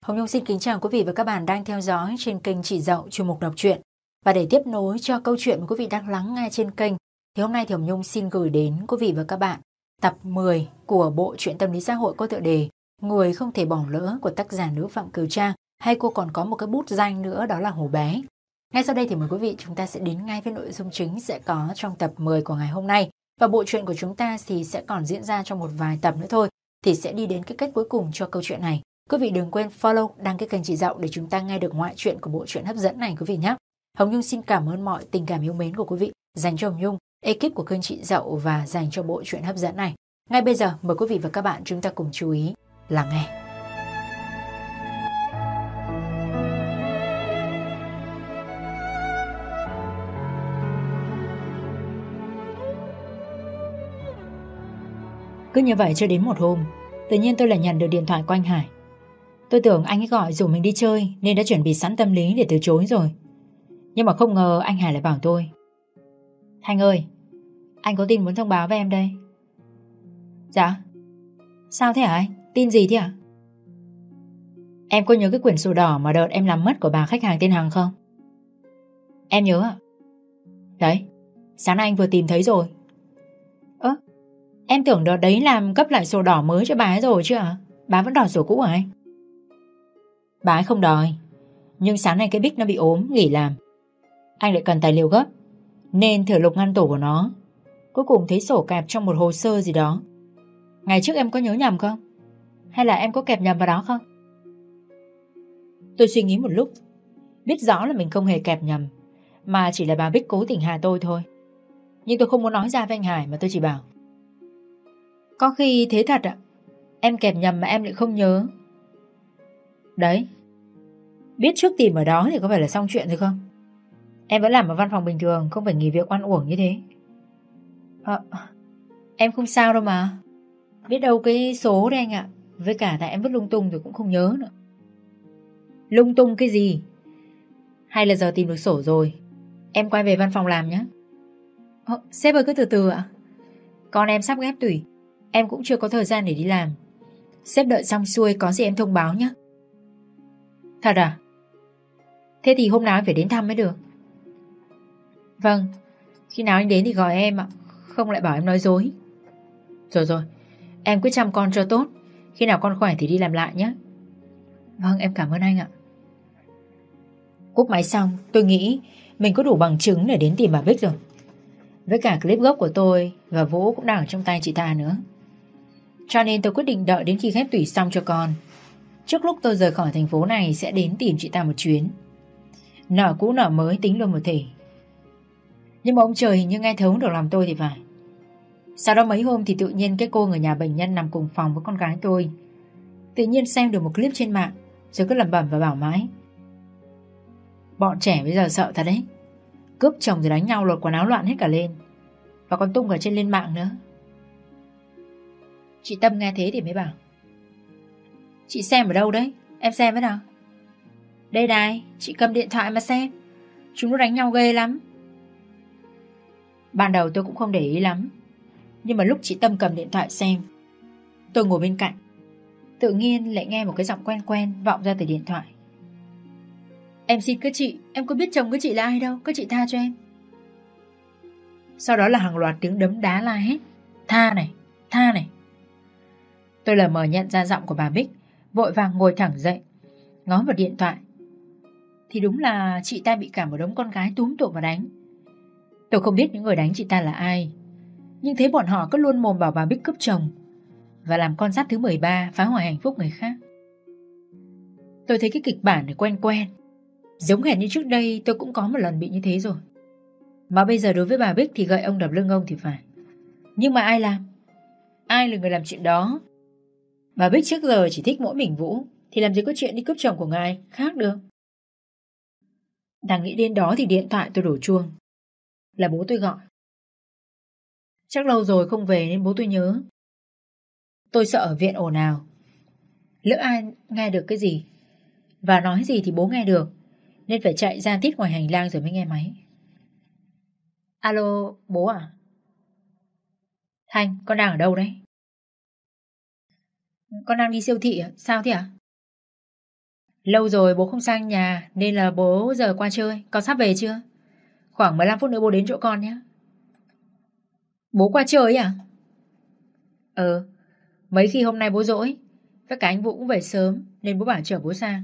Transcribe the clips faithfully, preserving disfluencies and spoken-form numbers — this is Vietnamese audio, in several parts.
Hồng Nhung xin kính chào quý vị và các bạn đang theo dõi trên kênh Chị Dậu chuyên mục đọc truyện. Và để tiếp nối cho câu chuyện mà quý vị đang lắng nghe trên kênh, thì hôm nay thì Hồng Nhung xin gửi đến quý vị và các bạn tập mười của bộ truyện tâm lý xã hội có tựa đề Người không thể bỏ lỡ của tác giả nữ Phạm Kiều Trang, hay cô còn có một cái bút danh nữa đó là Hồ Bé. Ngay sau đây thì mời quý vị chúng ta sẽ đến ngay với nội dung chính sẽ có trong tập mười của ngày hôm nay. Và bộ truyện của chúng ta thì sẽ còn diễn ra trong một vài tập nữa thôi, thì sẽ đi đến cái kết cuối cùng cho câu chuyện này. Quý vị đừng quên follow, đăng ký kênh Chị Dậu để chúng ta nghe được ngoại truyện của bộ truyện hấp dẫn này quý vị nhé. Hồng Nhung xin cảm ơn mọi tình cảm yêu mến của quý vị dành cho Hồng Nhung, ekip của kênh Chị Dậu và dành cho bộ truyện hấp dẫn này. Ngay bây giờ mời quý vị và các bạn chúng ta cùng chú ý lắng nghe. Cứ như vậy cho đến một hôm, tự nhiên tôi lại nhận được điện thoại của anh Hải. Tôi tưởng anh ấy gọi rủ mình đi chơi nên đã chuẩn bị sẵn tâm lý để từ chối rồi. Nhưng mà không ngờ anh Hải lại bảo tôi: Thanh ơi, anh có tin muốn thông báo với em đây. Dạ? Sao thế hả anh? Tin gì thế ạ? Em có nhớ cái quyển sổ đỏ mà đợt em làm mất của bà khách hàng tên Hằng không? Em nhớ ạ. Đấy, sáng nay anh vừa tìm thấy rồi. Ơ, em tưởng đợt đấy làm cấp lại sổ đỏ mới cho bà ấy rồi chứ ạ? Bà vẫn đòi sổ cũ hả anh? Bà ấy không đòi, nhưng sáng nay cái Bích nó bị ốm, nghỉ làm. Anh lại cần tài liệu gấp nên thử lục ngăn tủ của nó, cuối cùng thấy sổ kẹp trong một hồ sơ gì đó. Ngày trước em có nhớ nhầm không? Hay là em có kẹp nhầm vào đó không? Tôi suy nghĩ một lúc, biết rõ là mình không hề kẹp nhầm, mà chỉ là bà Bích cố tình hại tôi thôi. Nhưng tôi không muốn nói ra với anh Hải, mà tôi chỉ bảo: Có khi thế thật ạ, em kẹp nhầm mà em lại không nhớ. Đấy, biết trước tìm ở đó thì có phải là xong chuyện rồi không? Em vẫn làm ở văn phòng bình thường, không phải nghỉ việc oan uổng như thế. À, em không sao đâu mà. Biết đâu cái số đấy anh ạ. Với cả tại em vứt lung tung rồi cũng không nhớ nữa. Lung tung cái gì? Hay là giờ tìm được sổ rồi, em quay về văn phòng làm nhé. à, Sếp ơi, cứ từ từ ạ. Con em sắp ghép tủy, em cũng chưa có thời gian để đi làm. Sếp đợi xong xuôi có gì em thông báo nhé. Thật à? Thế thì hôm nào em phải đến thăm mới được. Vâng, khi nào anh đến thì gọi em ạ, không lại bảo em nói dối. Rồi rồi, em cứ chăm con cho tốt, khi nào con khỏe thì đi làm lại nhé. Vâng, em cảm ơn anh ạ. Cúp máy xong, tôi nghĩ mình có đủ bằng chứng để đến tìm bà Bích rồi. Với cả clip gốc của tôi và Vũ cũng đang ở trong tay chị ta nữa. Cho nên tôi quyết định đợi đến khi ghép tủy xong cho con. Trước lúc tôi rời khỏi thành phố này sẽ đến tìm chị ta một chuyến. Nợ cũ nợ mới tính luôn một thể. Nhưng mà ông trời hình như nghe thấu được lòng tôi thì phải. Sau đó mấy hôm thì tự nhiên cái cô người nhà bệnh nhân nằm cùng phòng với con gái tôi tự nhiên xem được một clip trên mạng, rồi cứ lẩm bẩm và bảo mãi: Bọn trẻ bây giờ sợ thật đấy, cướp chồng rồi đánh nhau, lột quần áo loạn hết cả lên, và còn tung cả trên lên mạng nữa. Chị Tâm nghe thế thì mới bảo: Chị xem ở đâu đấy? Em xem với nào. Đây này, chị cầm điện thoại mà xem. Chúng nó đánh nhau ghê lắm. Ban đầu tôi cũng không để ý lắm, nhưng mà lúc chị Tâm cầm điện thoại xem, tôi ngồi bên cạnh, tự nhiên lại nghe một cái giọng quen quen vọng ra từ điện thoại: Em xin các chị, em có biết chồng các chị là ai đâu, các chị tha cho em. Sau đó là hàng loạt tiếng đấm đá la hét: Tha này, tha này. Tôi lờ mờ nhận ra giọng của bà Bích, vội vàng ngồi thẳng dậy, ngó vào điện thoại. Thì đúng là chị ta bị cả một đống con gái túm tụm mà đánh. Tôi không biết những người đánh chị ta là ai, nhưng thấy bọn họ cứ luôn mồm bảo bà Bích cướp chồng và làm con giáp thứ mười ba phá hoại hạnh phúc người khác. Tôi thấy cái kịch bản này quen quen, giống hệt như trước đây tôi cũng có một lần bị như thế rồi. Mà bây giờ đối với bà Bích thì gậy ông đập lưng ông thì phải. Nhưng mà ai làm? Ai là người làm chuyện đó? Bà Bích trước giờ chỉ thích mỗi mình Vũ, thì làm gì có chuyện đi cướp chồng của ngài khác được. Đang nghĩ đến đó thì điện thoại tôi đổ chuông. Là bố tôi gọi. Chắc lâu rồi không về nên bố tôi nhớ. Tôi sợ ở viện ồn ào, lỡ ai nghe được cái gì và nói gì thì bố nghe được, nên phải chạy ra tít ngoài hành lang rồi mới nghe máy. Alo, bố à? Thanh, con đang ở đâu đấy? Con đang đi siêu thị à? Sao thế ạ? Lâu rồi bố không sang nhà nên là bố giờ qua chơi. Con sắp về chưa? Khoảng mười lăm phút nữa bố đến chỗ con nhé. Bố qua chơi à? Ừ, mấy khi hôm nay bố dỗi, với cả anh Vũ cũng về sớm nên bố bảo chở bố sang.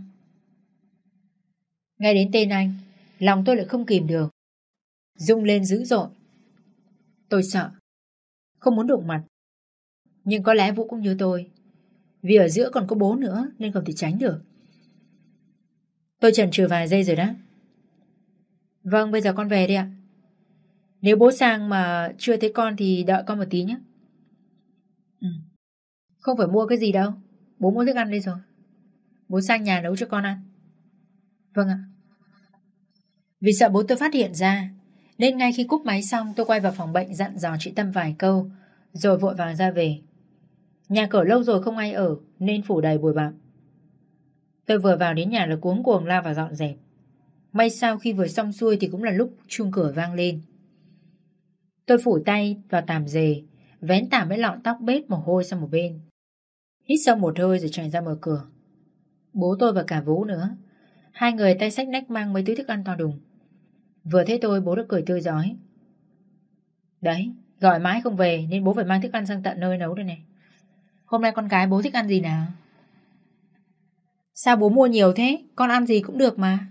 Nghe đến tên anh, lòng tôi lại không kìm được, rung lên dữ dội. Tôi sợ, không muốn đụng mặt. Nhưng có lẽ Vũ cũng như tôi, vì ở giữa còn có bố nữa nên không thể tránh được. Tôi chần chừ vài giây rồi đó. Vâng, bây giờ con về đi ạ. Nếu bố sang mà chưa thấy con thì đợi con một tí nhé. Ừ. Không phải mua cái gì đâu, bố mua thức ăn đây rồi. Bố sang nhà nấu cho con ăn. Vâng ạ. Vì sợ bố tôi phát hiện ra nên ngay khi cúp máy xong tôi quay vào phòng bệnh dặn dò chị Tâm vài câu rồi vội vàng ra về. Nhà cửa lâu rồi không ai ở nên phủ đầy bụi bặm. Tôi vừa vào đến nhà là cuống cuồng lao vào dọn dẹp. May sao khi vừa xong xuôi thì cũng là lúc chuông cửa vang lên. Tôi phủ tay vào tàm dề, vén tạm mấy lọn tóc bết mồ hôi sang một bên. Hít sâu một hơi rồi chạy ra mở cửa. Bố tôi và cả Vũ nữa. Hai người tay xách nách mang mấy túi thức ăn to đùng. Vừa thấy tôi bố đã cười tươi rói. Đấy, gọi mãi không về nên bố phải mang thức ăn sang tận nơi nấu đây này. Hôm nay con gái bố thích ăn gì nào? Sao bố mua nhiều thế? Con ăn gì cũng được mà.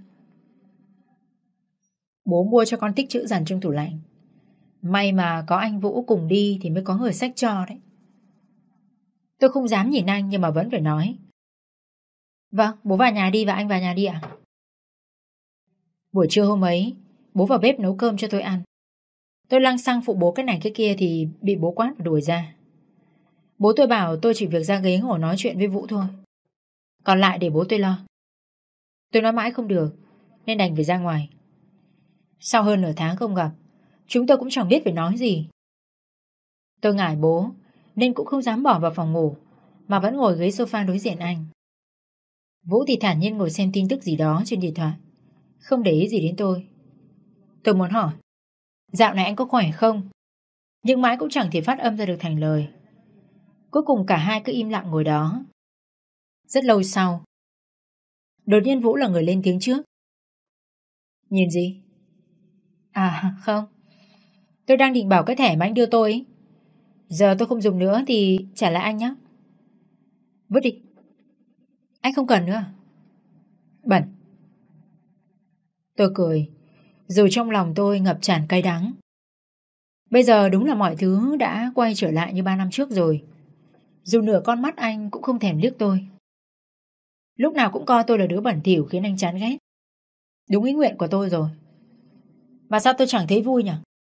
Bố mua cho con tích trữ dần trong tủ lạnh. May mà có anh Vũ cùng đi thì mới có người xách cho đấy. Tôi không dám nhìn anh nhưng mà vẫn phải nói. Vâng, bố vào nhà đi và anh vào nhà đi ạ. Buổi trưa hôm ấy, bố vào bếp nấu cơm cho tôi ăn. Tôi lăng xăng phụ bố cái này cái kia thì bị bố quát và đuổi ra. Bố tôi bảo tôi chỉ việc ra ghế ngồi nói chuyện với Vũ thôi, còn lại để bố tôi lo. Tôi nói mãi không được nên đành phải ra ngoài. Sau hơn nửa tháng không gặp, chúng tôi cũng chẳng biết phải nói gì. Tôi ngại bố nên cũng không dám bỏ vào phòng ngủ mà vẫn ngồi ghế sofa đối diện anh. Vũ thì thản nhiên ngồi xem tin tức gì đó trên điện thoại, không để ý gì đến tôi. Tôi muốn hỏi, dạo này anh có khỏe không? Nhưng mãi cũng chẳng thể phát âm ra được thành lời. Cuối cùng cả hai cứ im lặng ngồi đó. Rất lâu sau, đột nhiên Vũ là người lên tiếng trước. Nhìn gì? À không, tôi đang định bảo cái thẻ mà anh đưa tôi ấy. Giờ tôi không dùng nữa thì trả lại anh nhé. Vứt đi. Anh không cần nữa. Bẩn. Tôi cười, dù trong lòng tôi ngập tràn cay đắng. Bây giờ đúng là mọi thứ đã quay trở lại như ba năm trước rồi. Dù nửa con mắt anh cũng không thèm liếc tôi. Lúc nào cũng coi tôi là đứa bẩn thỉu khiến anh chán ghét. Đúng ý nguyện của tôi rồi. Mà sao tôi chẳng thấy vui nhỉ?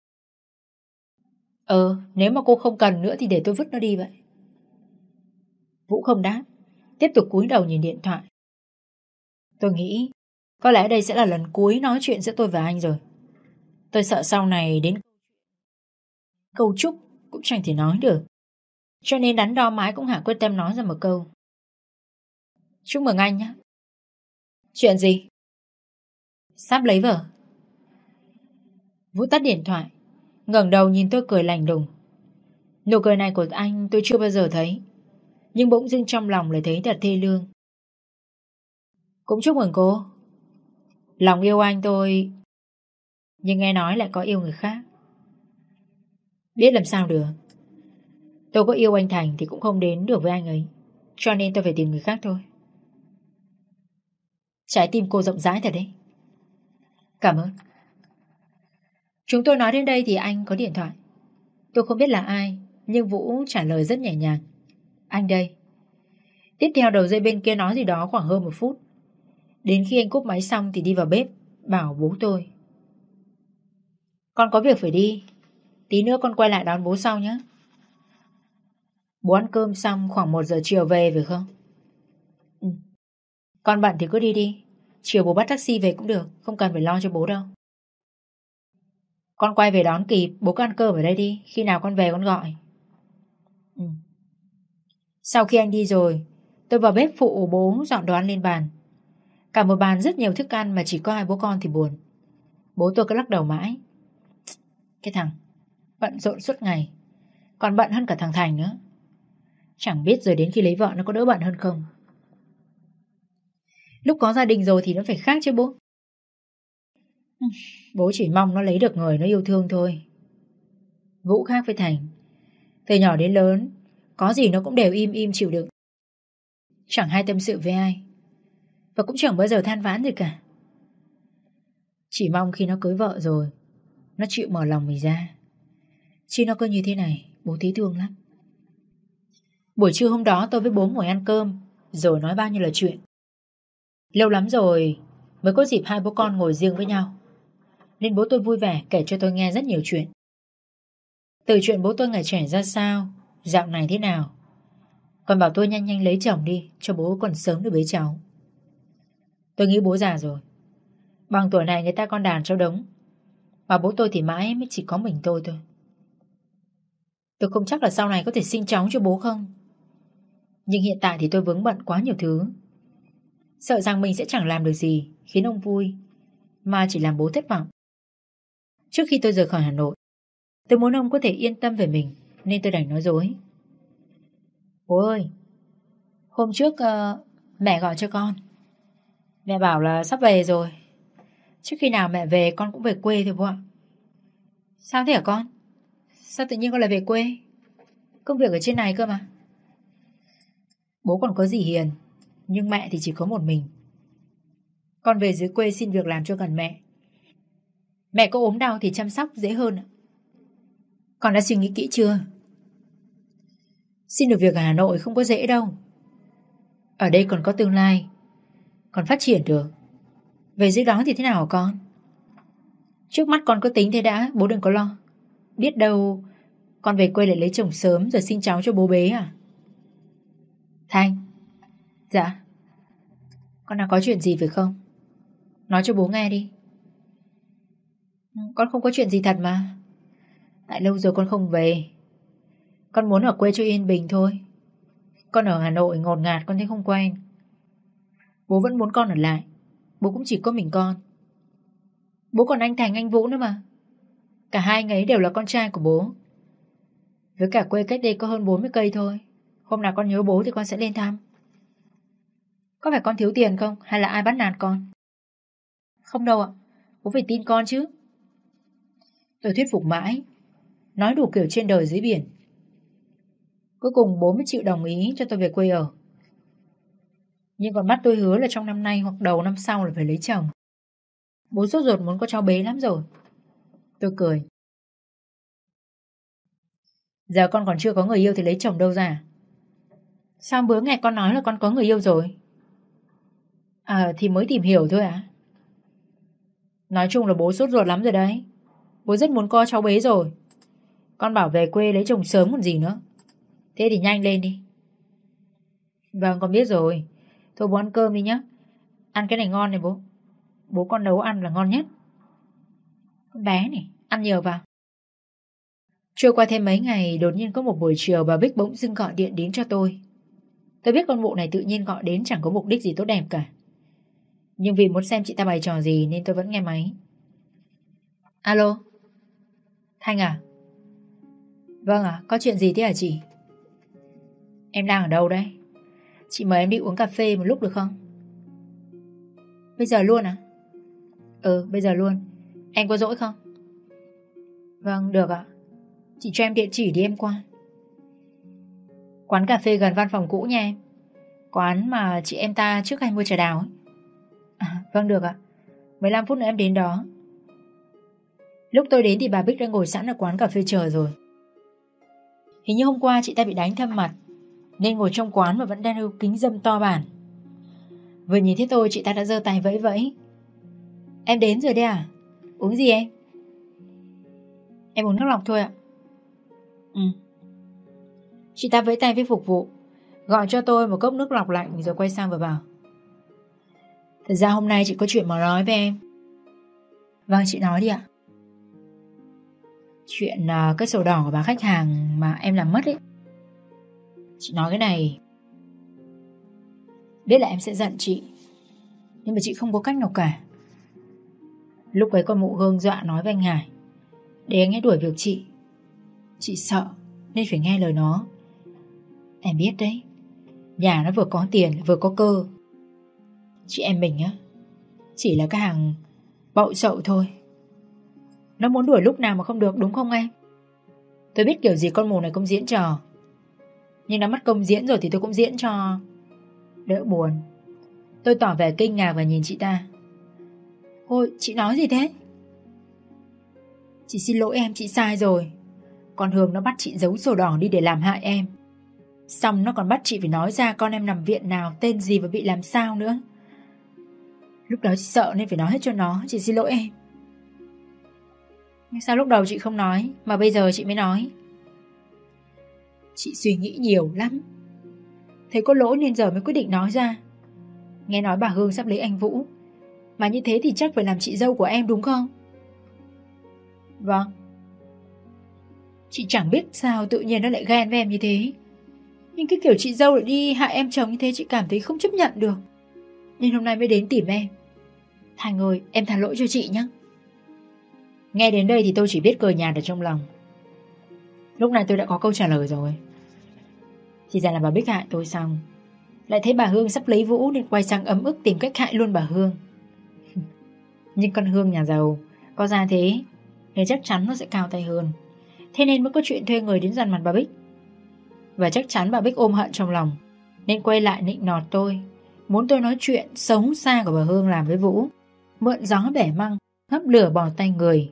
Ờ, nếu mà cô không cần nữa thì để tôi vứt nó đi vậy. Vũ không đáp, tiếp tục cúi đầu nhìn điện thoại. Tôi nghĩ có lẽ đây sẽ là lần cuối nói chuyện giữa tôi và anh rồi. Tôi sợ sau này đến câu chúc cũng chẳng thể nói được, cho nên đắn đo mãi cũng hạ quyết tâm nói ra một câu. Chúc mừng anh nhé. Chuyện gì? Sắp lấy vợ. Vũ tắt điện thoại, ngẩng đầu nhìn tôi cười lạnh lùng. Nụ cười này của anh tôi chưa bao giờ thấy, nhưng bỗng dưng trong lòng lại thấy thật thê lương. Cũng chúc mừng cô. Lòng yêu anh tôi, nhưng nghe nói lại có yêu người khác. Biết làm sao được. Tôi có yêu anh Thành thì cũng không đến được với anh ấy, cho nên tôi phải tìm người khác thôi. Trái tim cô rộng rãi thật đấy. Cảm ơn. Chúng tôi nói đến đây thì anh có điện thoại. Tôi không biết là ai, nhưng Vũ trả lời rất nhẹ nhàng. Anh đây. Tiếp theo đầu dây bên kia nói gì đó khoảng hơn một phút. Đến khi anh cúp máy xong thì đi vào bếp, bảo bố tôi. Con có việc phải đi, tí nữa con quay lại đón bố sau nhé. Bố ăn cơm xong khoảng một giờ chiều về phải không? Ừ. Con bận thì cứ đi đi, chiều bố bắt taxi về cũng được, không cần phải lo cho bố đâu. Con quay về đón kịp, bố cứ ăn cơm ở đây đi, khi nào con về con gọi. Ừ. Sau khi anh đi rồi, tôi vào bếp phụ bố dọn đồ ăn lên bàn. Cả một bàn rất nhiều thức ăn mà chỉ có hai bố con thì buồn. Bố tôi cứ lắc đầu mãi. Cái thằng bận rộn suốt ngày, còn bận hơn cả thằng Thành nữa. Chẳng biết rồi đến khi lấy vợ nó có đỡ bận hơn không. Lúc có gia đình rồi thì nó phải khác chứ bố. Bố chỉ mong nó lấy được người nó yêu thương thôi. Vũ khác với Thành. Từ nhỏ đến lớn, có gì nó cũng đều im im chịu đựng. Chẳng hay tâm sự với ai, và cũng chẳng bao giờ than vãn gì cả. Chỉ mong khi nó cưới vợ rồi, nó chịu mở lòng mình ra. Chứ nó cứ như thế này, bố thấy thương lắm. Buổi trưa hôm đó tôi với bố ngồi ăn cơm, rồi nói bao nhiêu là chuyện. Lâu lắm rồi mới có dịp hai bố con ngồi riêng với nhau, nên bố tôi vui vẻ kể cho tôi nghe rất nhiều chuyện. Từ chuyện bố tôi ngày trẻ ra sao, dạo này thế nào, còn bảo tôi nhanh nhanh lấy chồng đi, cho bố còn sớm được bế cháu. Tôi nghĩ bố già rồi, bằng tuổi này người ta con đàn cháu đống, mà bố tôi thì mãi mới chỉ có mình tôi thôi. Tôi không chắc là sau này có thể sinh cháu cho bố không, nhưng hiện tại thì tôi vướng bận quá nhiều thứ. Sợ rằng mình sẽ chẳng làm được gì khiến ông vui, mà chỉ làm bố thất vọng. Trước khi tôi rời khỏi Hà Nội, tôi muốn ông có thể yên tâm về mình, nên tôi đành nói dối. Bố ơi, hôm trước uh, mẹ gọi cho con. Mẹ bảo là sắp về rồi. Trước khi nào mẹ về con cũng về quê thôi bố ạ. Sao thế hả con? Sao tự nhiên con lại về quê? Công việc ở trên này cơ mà. Bố còn có dì Hiền, nhưng mẹ thì chỉ có một mình. Con về dưới quê xin việc làm cho gần mẹ. Mẹ có ốm đau thì chăm sóc dễ hơn. Con đã suy nghĩ kỹ chưa? Xin được việc ở Hà Nội không có dễ đâu. Ở đây còn có tương lai, còn phát triển được. Về dưới đó thì thế nào hả con? Trước mắt con có tính thế đã, bố đừng có lo. Biết đâu con về quê lại lấy chồng sớm rồi sinh cháu cho bố bế à? Thanh. Dạ. Con đang có chuyện gì phải không? Nói cho bố nghe đi. Con không có chuyện gì thật mà. Tại lâu rồi con không về. Con muốn ở quê cho yên bình thôi. Con ở Hà Nội ngột ngạt con thấy không quen. Bố vẫn muốn con ở lại. Bố cũng chỉ có mình con. Bố còn anh Thành anh Vũ nữa mà. Cả hai anh ấy đều là con trai của bố. Với cả quê cách đây có hơn bốn mươi cây thôi. Hôm nào con nhớ bố thì con sẽ lên thăm. Có phải con thiếu tiền không? Hay là ai bắt nạt con? Không đâu ạ. Bố phải tin con chứ. Tôi thuyết phục mãi, nói đủ kiểu trên đời dưới biển. Cuối cùng bố mới chịu đồng ý cho tôi về quê ở. Nhưng còn bắt tôi hứa là trong năm nay hoặc đầu năm sau là phải lấy chồng. Bố sốt ruột muốn có cháu bé lắm rồi. Tôi cười. Giờ con còn chưa có người yêu thì lấy chồng đâu ra? Sao bữa nghe con nói là con có người yêu rồi? À thì mới tìm hiểu thôi à? Nói chung là bố sốt ruột lắm rồi đấy. Bố rất muốn có cháu bé rồi. Con bảo về quê lấy chồng sớm còn gì nữa. Thế thì nhanh lên đi. Vâng con biết rồi. Thôi bố ăn cơm đi nhé. Ăn cái này ngon này bố. Bố con nấu ăn là ngon nhất. Con bé này, ăn nhiều vào. Trôi qua thêm mấy ngày, đột nhiên có một buổi chiều bà Bích bỗng dưng gọi điện đến cho tôi. Tôi biết con mụ này tự nhiên gọi đến chẳng có mục đích gì tốt đẹp cả. Nhưng vì muốn xem chị ta bày trò gì nên tôi vẫn nghe máy. Alo. Thanh à? Vâng ạ, à, có chuyện gì thế hả chị? Em đang ở đâu đấy? Chị mời em đi uống cà phê một lúc được không? Bây giờ luôn à? Ừ, bây giờ luôn. Em có rỗi không? Vâng, được ạ. Chị cho em địa chỉ đi em qua. Quán cà phê gần văn phòng cũ nha em. Quán mà chị em ta trước hay mua trà đào ấy. À, vâng được ạ. mười lăm phút nữa em đến đó. Lúc tôi đến thì bà Bích đã ngồi sẵn ở quán cà phê chờ rồi. Hình như hôm qua chị ta bị đánh thâm mặt nên ngồi trong quán mà vẫn đang đeo kính râm to bản. Vừa nhìn thấy tôi chị ta đã giơ tay vẫy vẫy. Em đến rồi đấy à? Uống gì em? Em uống nước lọc thôi ạ. Ừ. Chị ta vẫy tay với phục vụ, gọi cho tôi một cốc nước lọc lạnh rồi quay sang và bảo: Thật ra hôm nay chị có chuyện mà nói với em. Vâng chị nói đi ạ. Chuyện uh, cái sổ đỏ của bà khách hàng mà em làm mất ấy. Chị nói cái này, biết là em sẽ giận chị, nhưng mà chị không có cách nào cả. Lúc ấy con mụ Hương dọa nói với anh Hải để anh ấy đuổi việc chị. Chị sợ nên phải nghe lời nó. Em biết đấy, nhà nó vừa có tiền vừa có cơ. Chị em mình á, chỉ là cái hàng bậu sậu thôi. Nó muốn đuổi lúc nào mà không được, đúng không em? Tôi biết kiểu gì con mù này cũng diễn trò, nhưng đã mất công diễn rồi thì tôi cũng diễn cho đỡ buồn. Tôi tỏ vẻ kinh ngạc và nhìn chị ta. Ôi, chị nói gì thế? Chị xin lỗi em, chị sai rồi. Con Hương nó bắt chị giấu sổ đỏ đi để làm hại em. Xong nó còn bắt chị phải nói ra con em nằm viện nào, tên gì và bị làm sao nữa. Lúc đó chị sợ nên phải nói hết cho nó. Chị xin lỗi em. Nhưng sao lúc đầu chị không nói mà bây giờ chị mới nói? Chị suy nghĩ nhiều lắm, thấy có lỗi nên giờ mới quyết định nói ra. Nghe nói bà Hương sắp lấy anh Vũ, mà như thế thì chắc phải làm chị dâu của em đúng không? Vâng. Chị chẳng biết sao tự nhiên nó lại ghen với em như thế. Nhưng cái kiểu chị dâu lại đi hại em chồng như thế chị cảm thấy không chấp nhận được, nên hôm nay mới đến tìm em. Thành ơi, em tha lỗi cho chị nhé. Nghe đến đây thì tôi chỉ biết cười nhạt ở trong lòng. Lúc này tôi đã có câu trả lời rồi. Thì ra là bà Bích hại tôi xong, lại thấy bà Hương sắp lấy Vũ nên quay sang ấm ức tìm cách hại luôn bà Hương. Nhưng con Hương nhà giàu có ra thế nên chắc chắn nó sẽ cao tay hơn. Thế nên mới có chuyện thuê người đến dằn mặt bà Bích. Và chắc chắn bà Bích ôm hận trong lòng nên quay lại nịnh nọt tôi, muốn tôi nói chuyện xấu xa của bà Hương làm với Vũ, mượn gió bẻ măng, hấp lửa bỏ tay người.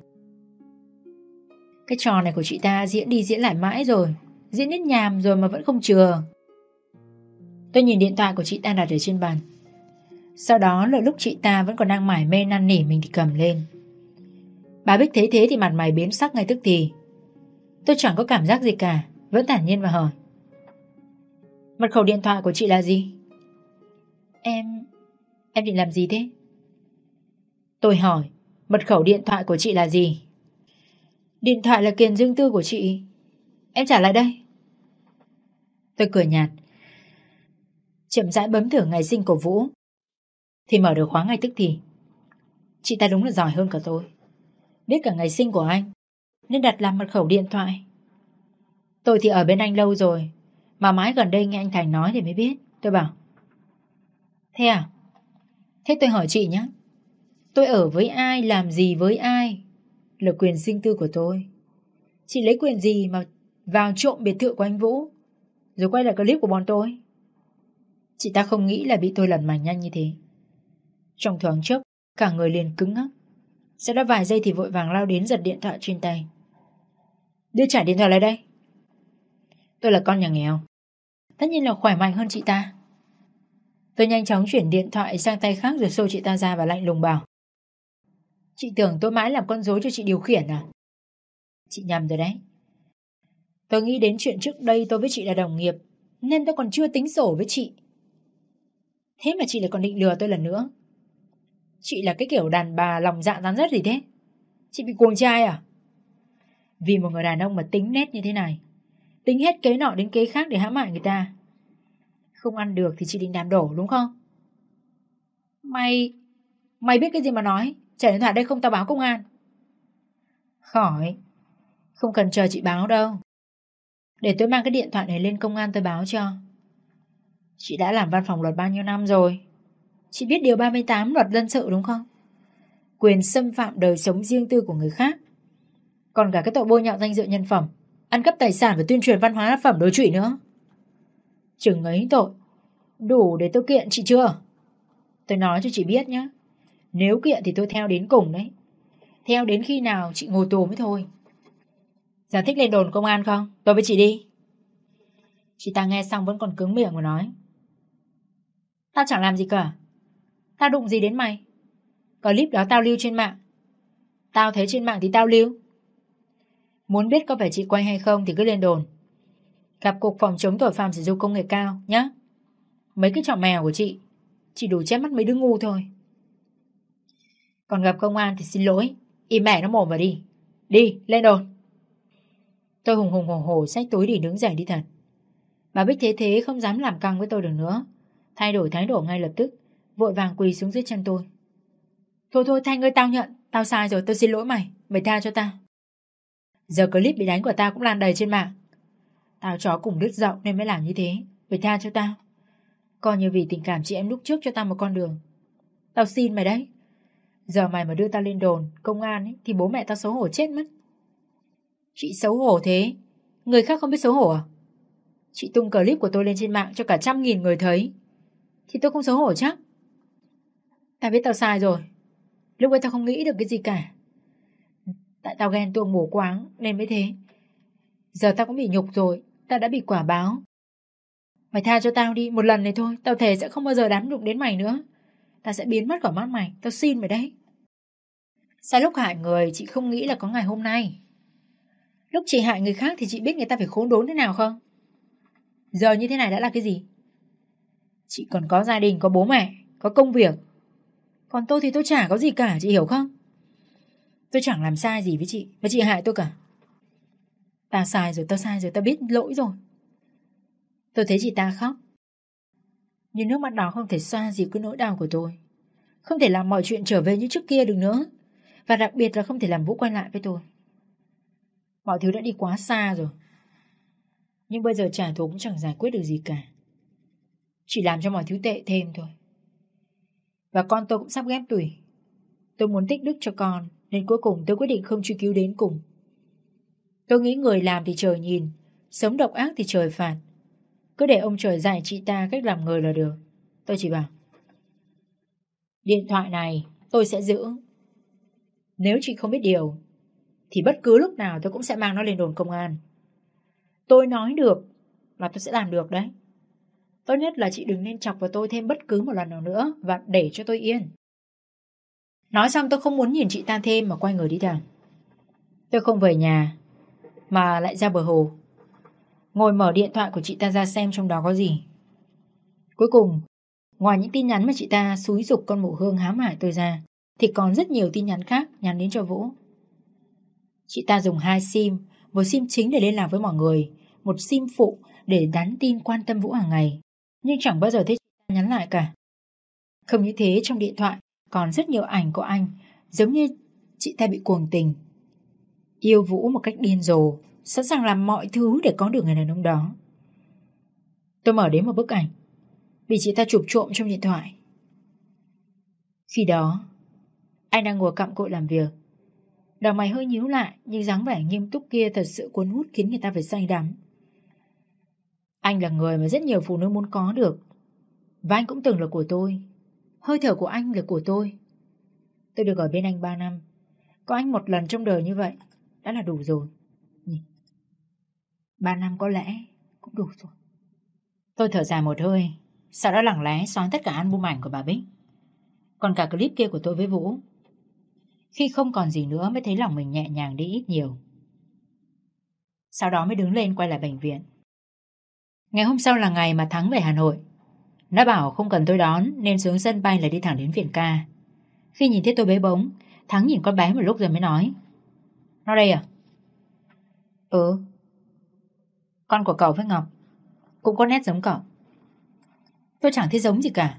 Cái trò này của chị ta diễn đi diễn lại mãi rồi, diễn đến nhàm rồi mà vẫn không chừa. Tôi nhìn điện thoại của chị ta đặt ở trên bàn. Sau đó lợi lúc chị ta vẫn còn đang mải mê năn nỉ mình thì cầm lên. Bà Bích thấy thế thì mặt mày biến sắc ngay tức thì. Tôi chẳng có cảm giác gì cả, vẫn thản nhiên và hỏi: Mật khẩu điện thoại của chị là gì? Em... em định làm gì thế? Tôi hỏi mật khẩu điện thoại của chị là gì? Điện thoại là quyền riêng tư của chị, em trả lại đây. Tôi cười nhạt, chậm rãi bấm thử ngày sinh của Vũ thì mở được khóa ngay tức thì. Chị ta đúng là giỏi hơn cả tôi, biết cả ngày sinh của anh nên đặt làm mật khẩu điện thoại. Tôi thì ở bên anh lâu rồi, mà mãi gần đây nghe anh Thành nói thì mới biết. Tôi bảo: Thế à? Thế tôi hỏi chị nhé, tôi ở với ai, làm gì với ai là quyền riêng tư của tôi. Chị lấy quyền gì mà vào trộm biệt thự của anh Vũ rồi quay lại clip của bọn tôi? Chị ta không nghĩ là bị tôi lật mảnh nhanh như thế. Trong thoáng chốc cả người liền cứng ngắc. Sau đó vài giây thì vội vàng lao đến giật điện thoại trên tay. Đưa trả điện thoại lại đây. Tôi là con nhà nghèo, tất nhiên là khỏe mạnh hơn chị ta. Tôi nhanh chóng chuyển điện thoại sang tay khác rồi xô chị ta ra và lạnh lùng bảo: Chị tưởng tôi mãi làm con rối cho chị điều khiển à? Chị nhầm rồi đấy. Tôi nghĩ đến chuyện trước đây tôi với chị là đồng nghiệp nên tôi còn chưa tính sổ với chị. Thế mà chị lại còn định lừa tôi lần nữa. Chị là cái kiểu đàn bà lòng dạ rắn rết gì thế? Chị bị cuồng trai à? Vì một người đàn ông mà tính nét như thế này, tính hết kế nọ đến kế khác để hãm hại người ta, không ăn được thì chị định đàm đổ đúng không? Mày Mày biết cái gì mà nói? Trả điện thoại đây không tao báo công an. Khỏi, không cần chờ chị báo đâu, để tôi mang cái điện thoại này lên công an tôi báo cho. Chị đã làm văn phòng luật bao nhiêu năm rồi, chị biết điều ba mươi tám luật dân sự đúng không? Quyền xâm phạm đời sống riêng tư của người khác, còn cả cái tội bôi nhọ danh dự nhân phẩm, ăn cắp tài sản và tuyên truyền văn hóa phẩm đối trụy nữa. Chừng ấy tội đủ để tôi kiện chị chưa? Tôi nói cho chị biết nhé, nếu kiện thì tôi theo đến cùng đấy, theo đến khi nào chị ngồi tù mới thôi. Giờ thích lên đồn công an không? Tôi với chị đi. Chị ta nghe xong vẫn còn cứng miệng mà nói: Tao chẳng làm gì cả, tao đụng gì đến mày? Clip đó tao lưu trên mạng, tao thấy trên mạng thì tao lưu. Muốn biết có phải chị quay hay không thì cứ lên đồn, gặp cục phòng chống tội phạm sử dụng công nghệ cao nhé. Mấy cái trò mèo của chị chỉ đủ chép mắt mấy đứa ngu thôi. Còn gặp công an thì xin lỗi, im mẹ nó mồm vào đi. Đi, lên đồn. Tôi hùng hùng hổ hổ xách túi đi đứng dậy đi thật. Bà Bích thế thế không dám làm căng với tôi được nữa, thay đổi thái độ ngay lập tức, vội vàng quỳ xuống dưới chân tôi. Thôi thôi Thanh ơi, tao nhận, tao sai rồi, tôi xin lỗi mày, mày tha cho tao. Giờ clip bị đánh của tao cũng lan đầy trên mạng, tao chó cùng đứt rộng nên mới làm như thế, mày tha cho tao. Coi như vì tình cảm chị em lúc trước cho tao một con đường, Tao xin mày đấy. Giờ mày mà đưa tao lên đồn công an ấy, thì bố mẹ tao xấu hổ chết mất. Chị xấu hổ thế? Người khác không biết xấu hổ à? Chị tung clip của tôi lên trên mạng cho cả trăm nghìn người thấy, thì tôi không xấu hổ chắc? Tao biết tao sai rồi. Lúc ấy tao không nghĩ được cái gì cả. Tại tao ghen tuông mù quáng nên mới thế. Giờ tao cũng bị nhục rồi. Tao đã bị quả báo. Mày tha cho tao đi, một lần này thôi. Tao thề sẽ không bao giờ dám đụng đến mày nữa. Tao sẽ biến mất khỏi mắt mày. Tao xin mày đấy. Sao lúc hại người chị không nghĩ là có ngày hôm nay? Lúc chị hại người khác thì chị biết người ta phải khốn đốn thế nào không? Giờ như thế này đã là cái gì? Chị còn có gia đình, có bố mẹ, có công việc. Còn tôi thì tôi chả có gì cả, chị hiểu không? Tôi chẳng làm sai gì với chị, và chị hại tôi cả. Ta sai rồi, tao sai rồi, tao biết lỗi rồi. Tôi thấy chị ta khóc, nhưng nước mắt đó không thể xoa dịu cái nỗi đau của tôi. Không thể làm mọi chuyện trở về như trước kia được nữa. Và đặc biệt là không thể làm Vũ quay lại với tôi. Mọi thứ đã đi quá xa rồi. Nhưng bây giờ trả thù cũng chẳng giải quyết được gì cả. Chỉ làm cho mọi thứ tệ thêm thôi. Và con tôi cũng sắp ghép tủy. Tôi muốn tích đức cho con, nên cuối cùng tôi quyết định không truy cứu đến cùng. Tôi nghĩ người làm thì trời nhìn, sống độc ác thì trời phạt. Cứ để ông trời dạy chị ta cách làm người là được. Tôi chỉ bảo, điện thoại này tôi sẽ giữ. Nếu chị không biết điều thì bất cứ lúc nào tôi cũng sẽ mang nó lên đồn công an. Tôi nói được là tôi sẽ làm được đấy. Tốt nhất là chị đừng nên chọc vào tôi thêm bất cứ một lần nào nữa, và để cho tôi yên. Nói xong tôi không muốn nhìn chị ta thêm mà quay người đi thẳng. Tôi không về nhà mà lại ra bờ hồ, ngồi mở điện thoại của chị ta ra xem trong đó có gì. Cuối cùng, ngoài những tin nhắn mà chị ta xúi giục con mụ Hương hãm hại tôi ra, thì còn rất nhiều tin nhắn khác nhắn đến cho Vũ. Chị ta dùng hai sim, một sim chính để liên lạc với mọi người, một sim phụ để nhắn tin quan tâm Vũ hàng ngày. Nhưng chẳng bao giờ thấy chị ta nhắn lại cả. Không như thế, trong điện thoại còn rất nhiều ảnh của anh, giống như chị ta bị cuồng tình, yêu Vũ một cách điên rồ, sẵn sàng làm mọi thứ để có được người đàn ông đó. Tôi mở đến một bức ảnh bị chị ta chụp trộm trong điện thoại. Khi đó anh đang ngồi cặm cụi làm việc, đầu mày hơi nhíu lại, nhưng dáng vẻ nghiêm túc kia thật sự cuốn hút, khiến người ta phải say đắm. Anh là người mà rất nhiều phụ nữ muốn có được, và anh cũng từng là của tôi. Hơi thở của anh là của tôi. Tôi được ở bên anh ba năm. Có anh một lần trong đời như vậy đã là đủ rồi. Ba năm có lẽ cũng đủ rồi. Tôi thở dài một hơi, sau đó lặng lẽ xóa tất cả album ảnh của bà Bích, còn cả clip kia của tôi với Vũ. Khi không còn gì nữa mới thấy lòng mình nhẹ nhàng đi ít nhiều. Sau đó mới đứng lên quay lại bệnh viện. Ngày hôm sau là ngày mà Thắng về Hà Nội. Nó bảo không cần tôi đón nên xuống sân bay là đi thẳng đến viện ca. Khi nhìn thấy tôi bế bóng, Thắng nhìn con bé một lúc rồi mới nói, nó đây à? Ừ. Con của cậu với Ngọc cũng có nét giống cậu. Tôi chẳng thấy giống gì cả.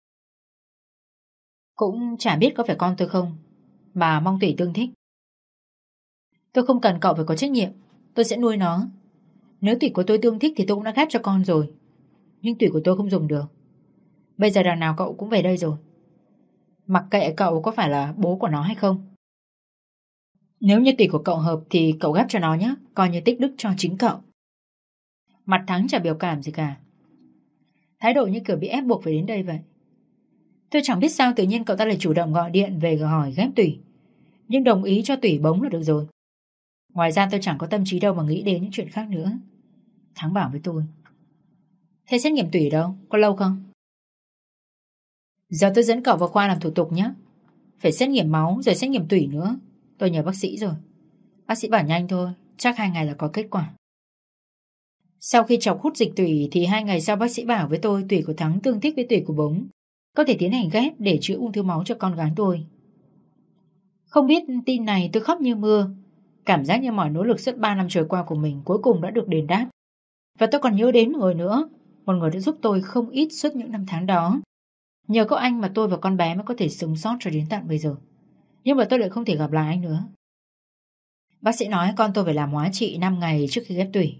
Cũng chả biết có phải con tôi không, mà mong Tủy tương thích. Tôi không cần cậu phải có trách nhiệm, tôi sẽ nuôi nó. Nếu Tủy của tôi tương thích thì tôi cũng đã ghép cho con rồi. Nhưng Tủy của tôi không dùng được. Bây giờ đằng nào cậu cũng về đây rồi. Mặc kệ cậu có phải là bố của nó hay không. Nếu như Tủy của cậu hợp thì cậu ghép cho nó nhé, coi như tích đức cho chính cậu. Mặt Thắng chả biểu cảm gì cả, thái độ như kiểu bị ép buộc phải đến đây vậy. Tôi chẳng biết sao tự nhiên cậu ta lại chủ động gọi điện về hỏi ghép Tủy, nhưng đồng ý cho Tủy bống là được rồi. Ngoài ra tôi chẳng có tâm trí đâu mà nghĩ đến những chuyện khác nữa. Thắng bảo với tôi, thế xét nghiệm Tủy đâu, có lâu không? Giờ tôi dẫn cậu vào khoa làm thủ tục nhé. Phải xét nghiệm máu rồi xét nghiệm Tủy nữa. Tôi nhờ bác sĩ rồi. Bác sĩ bảo nhanh thôi, chắc hai ngày là có kết quả. Sau khi chọc hút dịch Tủy thì hai ngày sau bác sĩ bảo với tôi Tủy của Thắng tương thích với Tủy của Bống, có thể tiến hành ghép để chữa ung thư máu cho con gái tôi. Không biết tin này tôi khóc như mưa. Cảm giác như mọi nỗ lực suốt ba năm trôi qua của mình cuối cùng đã được đền đáp. Và tôi còn nhớ đến một người nữa, một người đã giúp tôi không ít suốt những năm tháng đó. Nhờ có anh mà tôi và con bé mới có thể sống sót cho đến tận bây giờ. Nhưng mà tôi lại không thể gặp lại anh nữa. Bác sĩ nói con tôi phải làm hóa trị năm ngày trước khi ghép Tủy.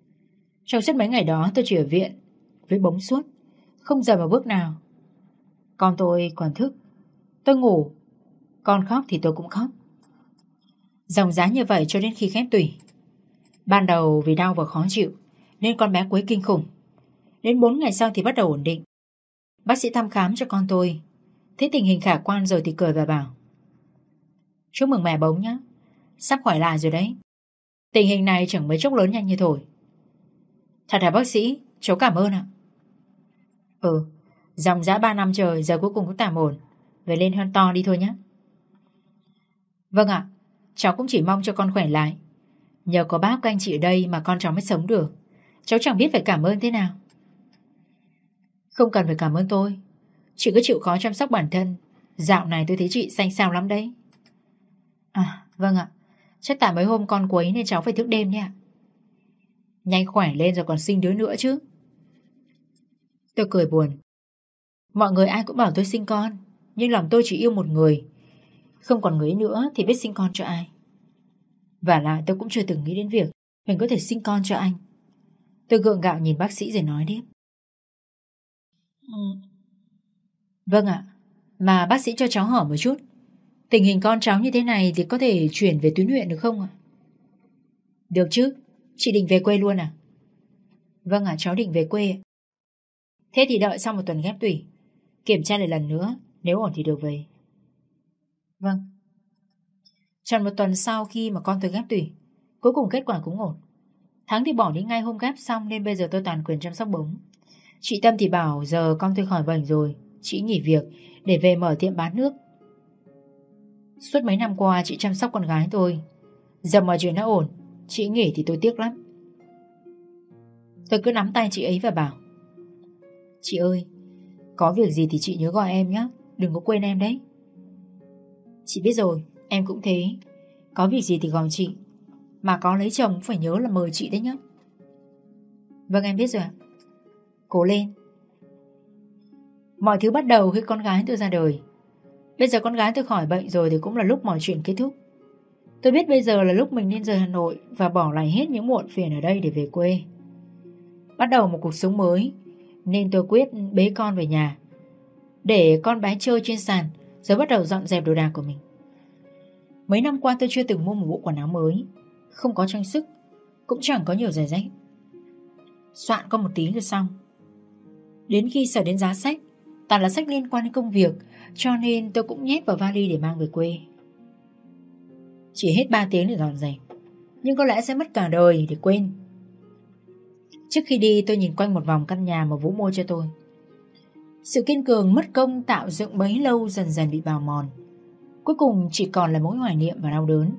Trong suốt mấy ngày đó tôi chỉ ở viện với Bống suốt, không rời một bước nào. Con tôi còn thức. Tôi ngủ. Con khóc thì tôi cũng khóc. Dòng dã như vậy cho đến khi ghép tủy. Ban đầu vì đau và khó chịu nên con bé quấy kinh khủng. Đến bốn ngày sau thì bắt đầu ổn định. Bác sĩ thăm khám cho con tôi, thấy tình hình khả quan rồi thì cười và bảo: chúc mừng mẹ bóng nhá, sắp khỏi lại rồi đấy. Tình hình này chẳng mấy chốc lớn nhanh như thổi. Thật hả bác sĩ? Cháu cảm ơn ạ. Ừ, dòng dã ba năm trời giờ cuối cùng cũng tạm ổn. Về lên hơn to đi thôi nhé. Vâng ạ, cháu cũng chỉ mong cho con khỏe lại. Nhờ có bác các anh chị ở đây mà con cháu mới sống được. Cháu chẳng biết phải cảm ơn thế nào. Không cần phải cảm ơn tôi. Chị cứ chịu khó chăm sóc bản thân. Dạo này tôi thấy chị xanh xao lắm đấy. À, vâng ạ. Chắc tại mấy hôm con quấy nên cháu phải thức đêm nhé ạ. Nhanh khỏe lên rồi còn sinh đứa nữa chứ. Tôi cười buồn. Mọi người ai cũng bảo tôi sinh con, nhưng lòng tôi chỉ yêu một người. Không còn người nữa thì biết sinh con cho ai. Và lại tôi cũng chưa từng nghĩ đến việc mình có thể sinh con cho anh. Tôi gượng gạo nhìn bác sĩ rồi nói tiếp. Ừ. Vâng ạ. Mà bác sĩ cho cháu hỏi một chút, tình hình con cháu như thế này thì có thể chuyển về tuyến huyện được không ạ? Được chứ. Chị định về quê luôn à? Vâng ạ, cháu định về quê. Thế thì đợi sau một tuần ghép tủy, kiểm tra lại lần nữa. Nếu ổn thì được về. Vâng. Tròn một tuần sau khi mà con tôi ghép tủy, cuối cùng kết quả cũng ổn. Thắng thì bỏ đi ngay hôm ghép xong, nên bây giờ tôi toàn quyền chăm sóc bóng. Chị Tâm thì bảo giờ con tôi khỏi bệnh rồi, chị nghỉ việc để về mở tiệm bán nước. Suốt mấy năm qua chị chăm sóc con gái tôi, giờ mọi chuyện đã ổn, chị nghỉ thì tôi tiếc lắm. Tôi cứ nắm tay chị ấy và bảo: chị ơi, có việc gì thì chị nhớ gọi em nhé, đừng có quên em đấy. Chị biết rồi, em cũng thế. Có việc gì thì gọi chị, mà có lấy chồng cũng phải nhớ là mời chị đấy nhé. Vâng, em biết rồi ạ. Cố lên. Mọi thứ bắt đầu khi con gái tôi ra đời. Bây giờ con gái tôi khỏi bệnh rồi thì cũng là lúc mọi chuyện kết thúc. Tôi biết bây giờ là lúc mình nên rời Hà Nội và bỏ lại hết những muộn phiền ở đây để về quê, bắt đầu một cuộc sống mới. Nên tôi quyết bế con về nhà, để con bé chơi trên sàn, rồi bắt đầu dọn dẹp đồ đạc của mình. Mấy năm qua tôi chưa từng mua một bộ quần áo mới, không có trang sức, cũng chẳng có nhiều giày dép. Soạn có một tí rồi xong. Đến khi sợ đến giá sách, toàn là sách liên quan đến công việc, cho nên tôi cũng nhét vào vali để mang về quê. Chỉ hết ba tiếng để dọn dẹp, nhưng có lẽ sẽ mất cả đời để quên. Trước khi đi tôi nhìn quanh một vòng căn nhà mà Vũ mua cho tôi. Sự kiên cường mất công tạo dựng bấy lâu dần dần bị bào mòn, cuối cùng chỉ còn là mối hoài niệm và đau đớn.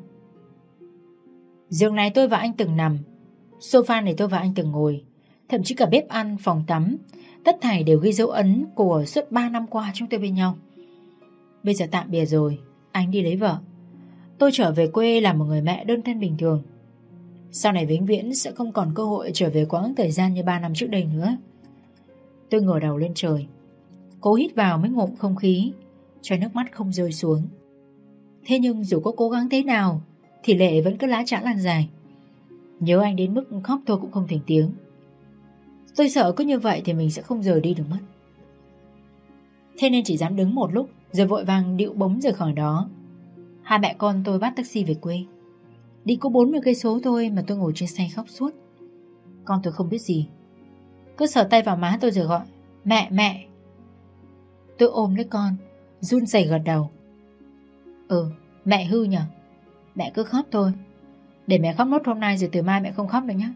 Giường này tôi và anh từng nằm, sofa này tôi và anh từng ngồi, thậm chí cả bếp ăn, phòng tắm, tất thảy đều ghi dấu ấn của suốt ba năm qua chúng tôi bên nhau. Bây giờ tạm biệt rồi, anh đi lấy vợ, tôi trở về quê làm một người mẹ đơn thân bình thường. Sau này vĩnh viễn sẽ không còn cơ hội trở về quãng thời gian như ba năm trước đây nữa. Tôi ngửa đầu lên trời, cố hít vào mấy ngụm không khí cho nước mắt không rơi xuống. Thế nhưng dù có cố gắng thế nào thì lệ vẫn cứ lã chã lan dài. Nhớ anh đến mức khóc tôi cũng không thành tiếng. Tôi sợ cứ như vậy thì mình sẽ không rời đi được mất. Thế nên chỉ dám đứng một lúc rồi vội vàng điệu bóng rời khỏi đó. Hai mẹ con tôi bắt taxi về quê. Đi có bốn mươi cây số thôi mà tôi ngồi trên xe khóc suốt. Con tôi không biết gì, cứ sờ tay vào má tôi rồi gọi: Mẹ, mẹ. Tôi ôm lấy con, run rẩy gật đầu: Ừ, mẹ hư nhở. Mẹ cứ khóc thôi, để mẹ khóc nốt hôm nay rồi từ mai mẹ không khóc nữa nhé.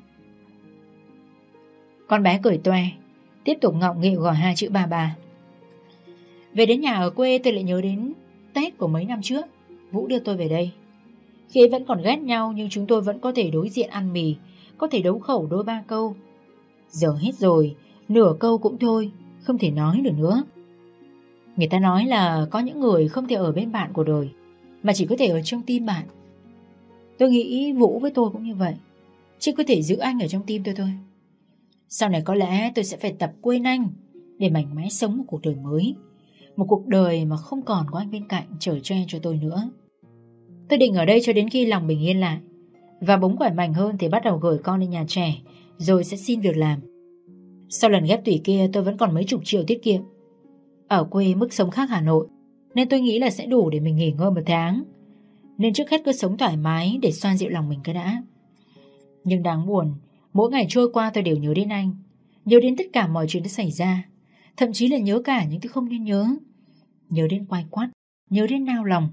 Con bé cười toe, tiếp tục ngọng nghịu gọi hai chữ ba ba. Về đến nhà ở quê tôi lại nhớ đến Tết của mấy năm trước. Vũ đưa tôi về đây. Khi ấy vẫn còn ghét nhau, nhưng chúng tôi vẫn có thể đối diện ăn mì, có thể đấu khẩu đôi ba câu. Giờ hết rồi, nửa câu cũng thôi, không thể nói được nữa. Người ta nói là có những người không thể ở bên bạn của đời, mà chỉ có thể ở trong tim bạn. Tôi nghĩ Vũ với tôi cũng như vậy, chỉ có thể giữ anh ở trong tim tôi thôi. Sau này có lẽ tôi sẽ phải tập quên anh, để mạnh mẽ sống một cuộc đời mới, một cuộc đời mà không còn có anh bên cạnh chở che cho tôi nữa. Tôi định ở đây cho đến khi lòng bình yên lại, và bóng khỏe mạnh hơn thì bắt đầu gửi con đi nhà trẻ, rồi sẽ xin việc làm. Sau lần ghép tủy kia tôi vẫn còn mấy chục triệu tiết kiệm. Ở quê mức sống khác Hà Nội, nên tôi nghĩ là sẽ đủ để mình nghỉ ngơi một tháng. Nên trước hết cứ sống thoải mái để xoa dịu lòng mình cái đã. Nhưng đáng buồn, mỗi ngày trôi qua tôi đều nhớ đến anh. Nhớ đến tất cả mọi chuyện đã xảy ra. Thậm chí là nhớ cả những thứ không nên nhớ. Nhớ đến quay quắt, nhớ đến nao lòng.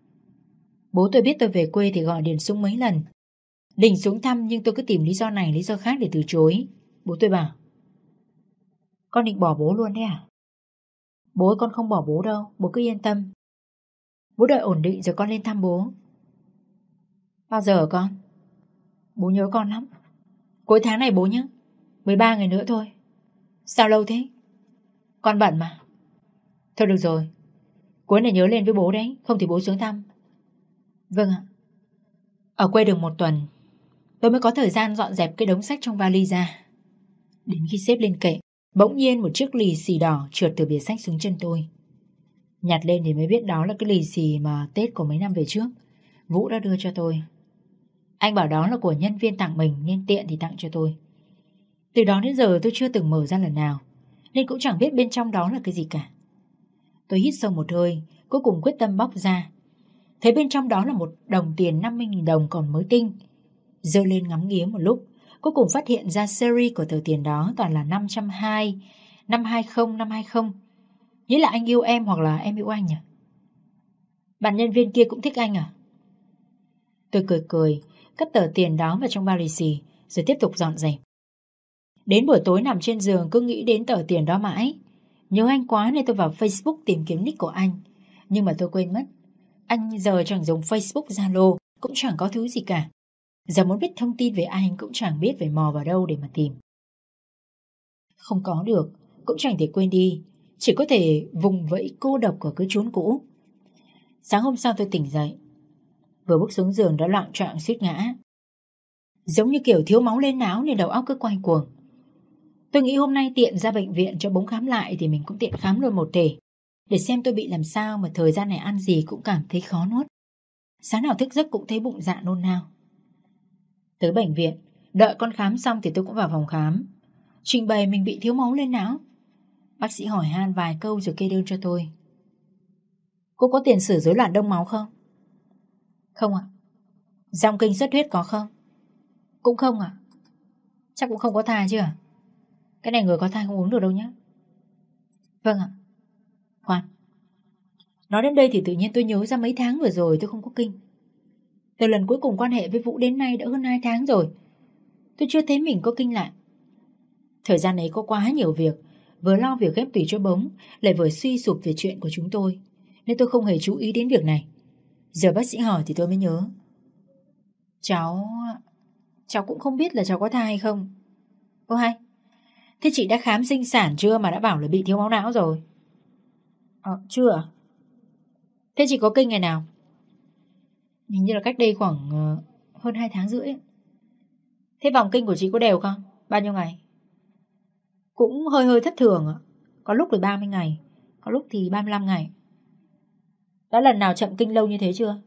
Bố tôi biết tôi về quê thì gọi điện xuống mấy lần. Định xuống thăm nhưng tôi cứ tìm lý do này lý do khác để từ chối. Bố tôi bảo: con định bỏ bố luôn đấy à? Bố ơi, con không bỏ bố đâu, bố cứ yên tâm. Bố đợi ổn định rồi con lên thăm bố. Bao giờ con? Bố nhớ con lắm. Cuối tháng này bố nhé. mười ba ngày nữa thôi. Sao lâu thế? Con bận mà. Thôi được rồi, cuối này nhớ lên với bố đấy, không thì bố xuống thăm. Vâng ạ. Ở quê được một tuần, tôi mới có thời gian dọn dẹp cái đống sách trong vali ra. Đến khi xếp lên kệ, bỗng nhiên một chiếc lì xì đỏ trượt từ bìa sách xuống chân tôi. Nhặt lên thì mới biết đó là cái lì xì mà Tết của mấy năm về trước Vũ đã đưa cho tôi. Anh bảo đó là của nhân viên tặng mình nên tiện thì tặng cho tôi. Từ đó đến giờ tôi chưa từng mở ra lần nào, nên cũng chẳng biết bên trong đó là cái gì cả. Tôi hít sâu một hơi, cuối cùng quyết tâm bóc ra. Thấy bên trong đó là một đồng tiền năm mươi nghìn đồng còn mới tinh. Giơ lên ngắm nghía một lúc, cuối cùng phát hiện ra series của tờ tiền đó toàn là năm trăm hai, năm hai không, năm hai không. Nghĩa là anh yêu em hoặc là em yêu anh à? Bạn nhân viên kia cũng thích anh à? Tôi cười cười, cất tờ tiền đó vào trong bao lì xì, rồi tiếp tục dọn dẹp. Đến buổi tối nằm trên giường cứ nghĩ đến tờ tiền đó mãi. Nhớ anh quá nên tôi vào Facebook tìm kiếm nick của anh. Nhưng mà tôi quên mất. Anh giờ chẳng dùng Facebook, Zalo, cũng chẳng có thứ gì cả. Giờ muốn biết thông tin về anh cũng chẳng biết phải mò vào đâu để mà tìm. Không có được, cũng chẳng thể quên đi. Chỉ có thể vùng vẫy cô độc của cái chốn cũ. Sáng hôm sau tôi tỉnh dậy. Vừa bước xuống giường đã loạng choạng suýt ngã. Giống như kiểu thiếu máu lên não nên đầu óc cứ quay cuồng. Tôi nghĩ hôm nay tiện ra bệnh viện cho bố khám lại thì mình cũng tiện khám luôn một thể, để xem tôi bị làm sao mà thời gian này ăn gì cũng cảm thấy khó nuốt. Sáng nào thức giấc cũng thấy bụng dạ nôn nao. Tới bệnh viện, đợi con khám xong thì tôi cũng vào phòng khám, trình bày mình bị thiếu máu lên não. Bác sĩ hỏi han vài câu rồi kê đơn cho tôi. Cô có tiền sử rối loạn đông máu không? Không ạ. Dòng kinh xuất huyết có không? Cũng không ạ. Chắc cũng không có thai chứ à? Cái này người có thai không uống được đâu nhé. Vâng ạ. Khoan, nói đến đây thì tự nhiên tôi nhớ ra mấy tháng vừa rồi tôi không có kinh. Từ lần cuối cùng quan hệ với Vũ đến nay đã hơn hai tháng rồi, tôi chưa thấy mình có kinh lại. Thời gian ấy có quá nhiều việc, vừa lo việc ghép tủy cho bóng, lại vừa suy sụp về chuyện của chúng tôi, nên tôi không hề chú ý đến việc này. Giờ bác sĩ hỏi thì tôi mới nhớ. Cháu... Cháu cũng không biết là cháu có thai hay không. Ô hay, thế chị đã khám sinh sản chưa mà đã bảo là bị thiếu máu não rồi? Ờ, chưa à? Thế chị có kinh ngày nào? Hình như là cách đây khoảng uh, hơn hai tháng rưỡi. Thế vòng kinh của chị có đều không? Bao nhiêu ngày? Cũng hơi hơi thất thường ạ. Có lúc thì ba mươi ngày, có lúc thì ba mươi lăm ngày. Đã lần nào chậm kinh lâu như thế chưa?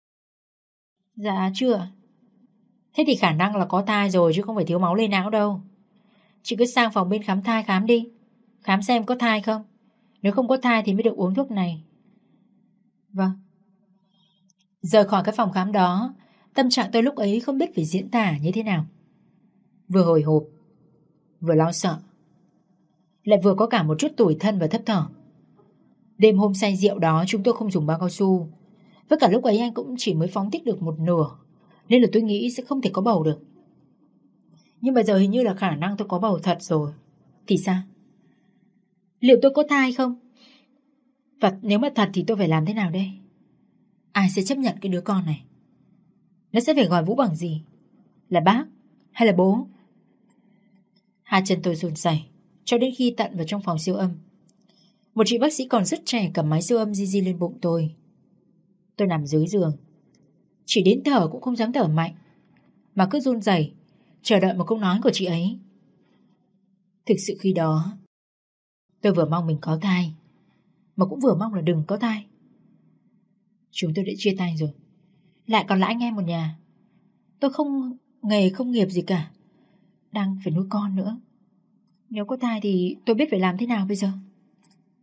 Dạ chưa. Thế thì khả năng là có thai rồi chứ không phải thiếu máu lên não đâu. Chị cứ sang phòng bên khám thai khám đi, khám xem có thai không. Nếu không có thai thì mới được uống thuốc này. Vâng. Rời khỏi cái phòng khám đó, tâm trạng tôi lúc ấy không biết phải diễn tả như thế nào. Vừa hồi hộp, vừa lo sợ, lại vừa có cả một chút tủi thân và thấp thỏm. Đêm hôm say rượu đó chúng tôi không dùng bao cao su. Với cả lúc ấy anh cũng chỉ mới phóng thích được một nửa, nên là tôi nghĩ sẽ không thể có bầu được. Nhưng mà giờ hình như là khả năng tôi có bầu thật rồi. Thì sao? Liệu tôi có thai không? Và nếu mà thật thì tôi phải làm thế nào đây? Ai sẽ chấp nhận cái đứa con này? Nó sẽ phải gọi Vũ bằng gì? Là bác hay là bố? Hai chân tôi run rẩy cho đến khi tận vào trong phòng siêu âm. Một chị bác sĩ còn rất trẻ cầm máy siêu âm di di lên bụng tôi. Tôi nằm dưới giường, chỉ đến thở cũng không dám thở mạnh, mà cứ run rẩy chờ đợi một câu nói của chị ấy. Thực sự khi đó tôi vừa mong mình có thai, mà cũng vừa mong là đừng có thai. Chúng tôi đã chia tay rồi, lại còn là anh em một nhà. Tôi không nghề không nghiệp gì cả, đang phải nuôi con nữa. Nếu có thai thì tôi biết phải làm thế nào bây giờ?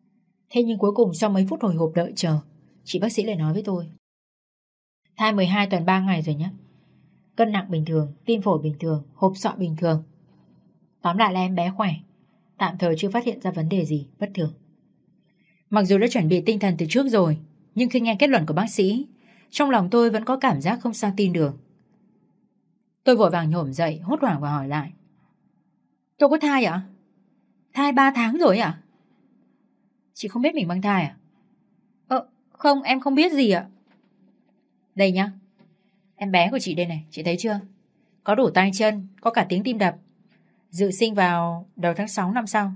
Thế nhưng cuối cùng sau mấy phút hồi hộp đợi chờ, chị bác sĩ lại nói với tôi: thai mười hai tuần ba ngày rồi nhé. Cân nặng bình thường, tim phổi bình thường, hộp sọ bình thường. Tóm lại là em bé khỏe, tạm thời chưa phát hiện ra vấn đề gì bất thường. Mặc dù đã chuẩn bị tinh thần từ trước rồi, nhưng khi nghe kết luận của bác sĩ, trong lòng tôi vẫn có cảm giác không sao tin được. Tôi vội vàng nhổm dậy, hốt hoảng và hỏi lại: tôi có thai ạ? Thai ba tháng rồi ạ? Chị không biết mình mang thai à? Ờ, không, em không biết gì ạ. Đây nhá, em bé của chị đây này, chị thấy chưa? Có đủ tay chân, có cả tiếng tim đập. Dự sinh vào đầu tháng sáu năm sau.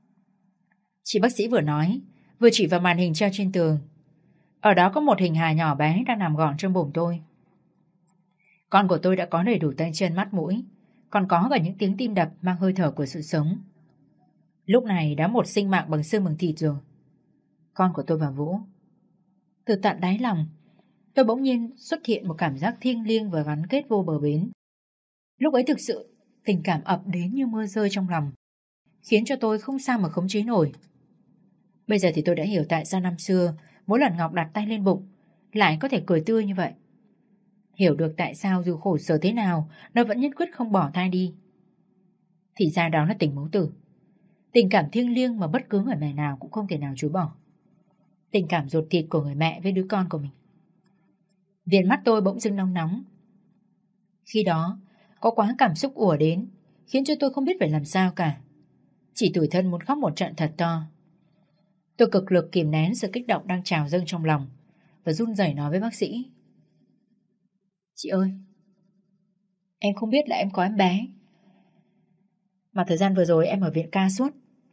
Chị bác sĩ vừa nói, vừa chỉ vào màn hình treo trên tường. Ở đó có một hình hài nhỏ bé đang nằm gọn trong bụng tôi. Con của tôi đã có đầy đủ tay chân mắt mũi, còn có cả những tiếng tim đập mang hơi thở của sự sống. Lúc này đã một sinh mạng bằng xương bằng thịt rồi. Con của tôi và Vũ. Từ tận đáy lòng, tôi bỗng nhiên xuất hiện một cảm giác thiêng liêng và gắn kết vô bờ bến. Lúc ấy thực sự tình cảm ập đến như mưa rơi trong lòng, khiến cho tôi không sao mà khống chế nổi. Bây giờ thì tôi đã hiểu tại sao năm xưa mỗi lần Ngọc đặt tay lên bụng lại có thể cười tươi như vậy. Hiểu được tại sao dù khổ sở thế nào nó vẫn nhất quyết không bỏ thai đi. Thì ra đó là tình mẫu tử, tình cảm thiêng liêng mà bất cứ người mẹ nào cũng không thể nào chối bỏ. Tình cảm ruột thịt của người mẹ với đứa con của mình. Viền mắt tôi bỗng dưng nóng nóng. Khi đó có quá cảm xúc ùa đến, khiến cho tôi không biết phải làm sao cả. Chỉ tủi thân muốn khóc một trận thật to. Tôi cực lực kìm nén sự kích động đang trào dâng trong lòng và run rẩy nói với bác sĩ: chị ơi, em không biết là em có em bé. Mà thời gian vừa rồi em ở viện ca suốt,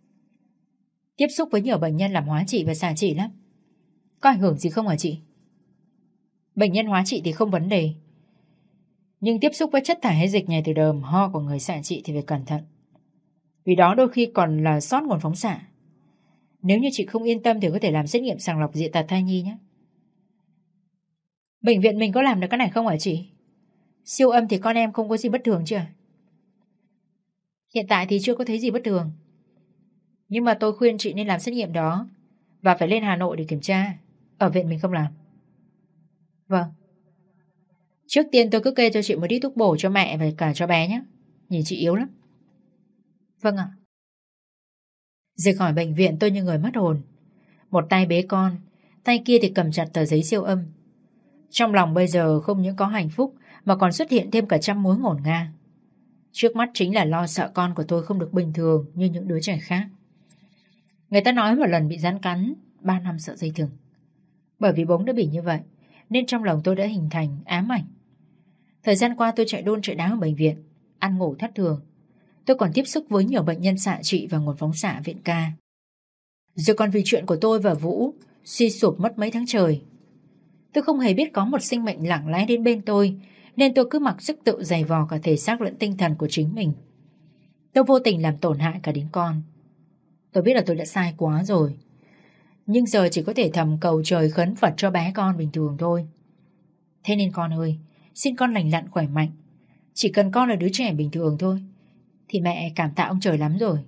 tiếp xúc với nhiều bệnh nhân làm hóa trị và xạ trị lắm. Có ảnh hưởng gì không hả chị? Bệnh nhân hóa trị thì không vấn đề, nhưng tiếp xúc với chất thải hay dịch nhầy từ đờm ho của người xạ trị thì phải cẩn thận. Vì đó đôi khi còn là sót nguồn phóng xạ. Nếu như chị không yên tâm thì có thể làm xét nghiệm sàng lọc dị tật thai nhi nhé. Bệnh viện mình có làm được cái này không hả chị? Siêu âm thì con em không có gì bất thường chưa? Hiện tại thì chưa có thấy gì bất thường, nhưng mà tôi khuyên chị nên làm xét nghiệm đó và phải lên Hà Nội để kiểm tra. Ở viện mình không làm. Vâng. Trước tiên tôi cứ kê cho chị một ít thuốc bổ cho mẹ và cả cho bé nhé. Nhìn chị yếu lắm. Vâng ạ. Rời khỏi bệnh viện tôi như người mất hồn. Một tay bế con, tay kia thì cầm chặt tờ giấy siêu âm. Trong lòng bây giờ không những có hạnh phúc mà còn xuất hiện thêm cả trăm mối ngổn ngang. Trước mắt chính là lo sợ con của tôi không được bình thường như những đứa trẻ khác. Người ta nói một lần bị rắn cắn, ba năm sợ dây thừng. Bởi vì bóng đã bị như vậy nên trong lòng tôi đã hình thành ám ảnh. Thời gian qua tôi chạy đôn chạy đáo ở bệnh viện, ăn ngủ thất thường. Tôi còn tiếp xúc với nhiều bệnh nhân xạ trị và nguồn phóng xạ viện ca. Rồi còn vì chuyện của tôi và Vũ suy sụp mất mấy tháng trời. Tôi không hề biết có một sinh mệnh lặng lẽ đến bên tôi, nên tôi cứ mặc sức tự giày vò cả thể xác lẫn tinh thần của chính mình. Tôi vô tình làm tổn hại cả đến con. Tôi biết là tôi đã sai quá rồi, nhưng giờ chỉ có thể thầm cầu trời khấn Phật cho bé con bình thường thôi. Thế nên con ơi, xin con lành lặn khỏe mạnh. Chỉ cần con là đứa trẻ bình thường thôi thì mẹ cảm tạ ông trời lắm rồi.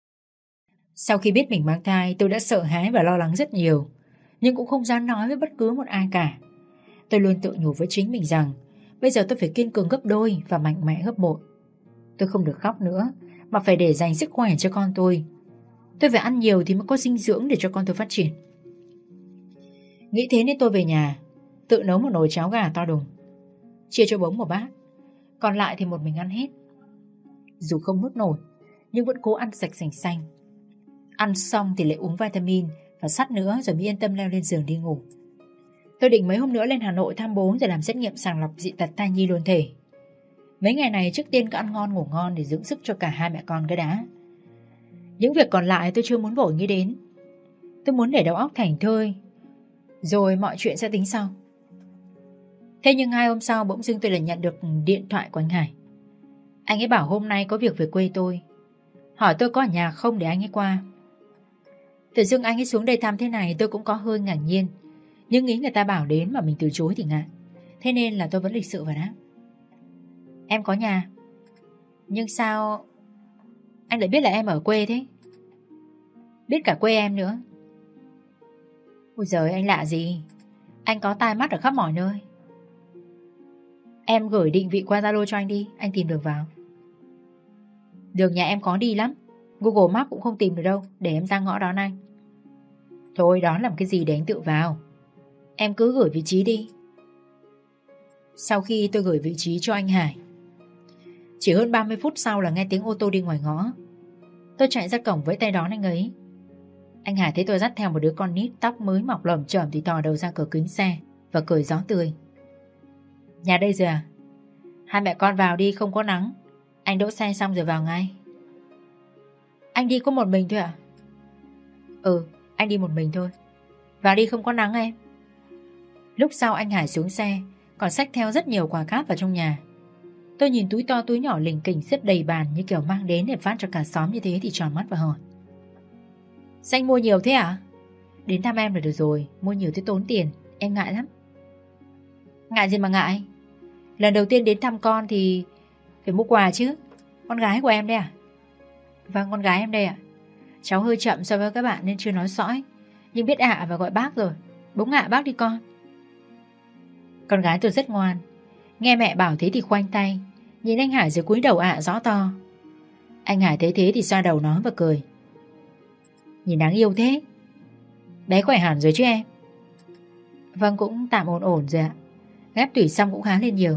Sau khi biết mình mang thai, tôi đã sợ hãi và lo lắng rất nhiều, nhưng cũng không dám nói với bất cứ một ai cả. Tôi luôn tự nhủ với chính mình rằng bây giờ tôi phải kiên cường gấp đôi và mạnh mẽ gấp bội. Tôi không được khóc nữa, mà phải để dành sức khỏe cho con tôi. Tôi phải ăn nhiều thì mới có dinh dưỡng để cho con tôi phát triển. Nghĩ thế nên tôi về nhà, tự nấu một nồi cháo gà to đùng, chia cho Bống một bát, còn lại thì một mình ăn hết. Dù không nuốt nổi, nhưng vẫn cố ăn sạch sành xanh. Ăn xong thì lại uống vitamin và sắt nữa rồi mới yên tâm leo lên giường đi ngủ. Tôi định mấy hôm nữa lên Hà Nội thăm bố rồi làm xét nghiệm sàng lọc dị tật thai nhi luôn thể. Mấy ngày này trước tiên cứ ăn ngon ngủ ngon để dưỡng sức cho cả hai mẹ con cái đã. Những việc còn lại tôi chưa muốn vội nghĩ đến. Tôi muốn để đầu óc thảnh thơi, rồi mọi chuyện sẽ tính sau. Thế nhưng hai hôm sau bỗng dưng tôi lại nhận được điện thoại của anh Hải. Anh ấy bảo hôm nay có việc về quê tôi, hỏi tôi có ở nhà không để anh ấy qua. Tự dưng anh ấy xuống đây thăm thế này tôi cũng có hơi ngạc nhiên, nhưng nghĩ người ta bảo đến mà mình từ chối thì ngại. Thế nên là tôi vẫn lịch sự và đáp: em có nhà. Nhưng sao anh lại biết là em ở quê thế? Biết cả quê em nữa. Ôi giời, anh lạ gì? Anh có tai mắt ở khắp mọi nơi. Em gửi định vị qua Zalo cho anh đi, anh tìm được vào. Đường nhà em có đi lắm, Google Maps cũng không tìm được đâu. Để em ra ngõ đón anh. Thôi đó làm cái gì để anh tự vào. Em cứ gửi vị trí đi. Sau khi tôi gửi vị trí cho anh Hải, chỉ hơn ba mươi phút sau là nghe tiếng ô tô đi ngoài ngõ. Tôi chạy ra cổng với tay đón anh ấy. Anh Hải thấy tôi dắt theo một đứa con nít tóc mới mọc lởm chởm thì thò đầu ra cửa kính xe và cười gió tươi. Nhà đây rồi à? Hai mẹ con vào đi, không có nắng. Anh đỗ xe xong rồi vào ngay. Anh đi có một mình thôi à? Ừ, anh đi một mình thôi. Vào đi, không có nắng em. Lúc sau anh Hải xuống xe, còn xách theo rất nhiều quà cáp vào trong nhà. Tôi nhìn túi to túi nhỏ lỉnh kỉnh xếp đầy bàn như kiểu mang đến để phát cho cả xóm như thế thì tròn mắt và hỏi. Sao anh mua nhiều thế à? Đến thăm em là được rồi, mua nhiều thế tốn tiền, em ngại lắm. Ngại gì mà ngại? Lần đầu tiên đến thăm con thì phải mua quà chứ. Con gái của em đây à? Vâng, con gái em đây ạ. Cháu hơi chậm so với các bạn nên chưa nói sõi, nhưng biết ạ và gọi bác rồi. Bỗng ạ bác đi con. Con gái tôi rất ngoan. Nghe mẹ bảo thế thì khoanh tay, nhìn anh Hải rồi cúi đầu ạ rõ to. Anh Hải thấy thế thì xoa đầu nó và cười. Nhìn đáng yêu thế. Bé khỏe hẳn rồi chứ em? Vâng, cũng tạm ổn ổn rồi ạ. Ghép tủy xong cũng khá lên nhiều.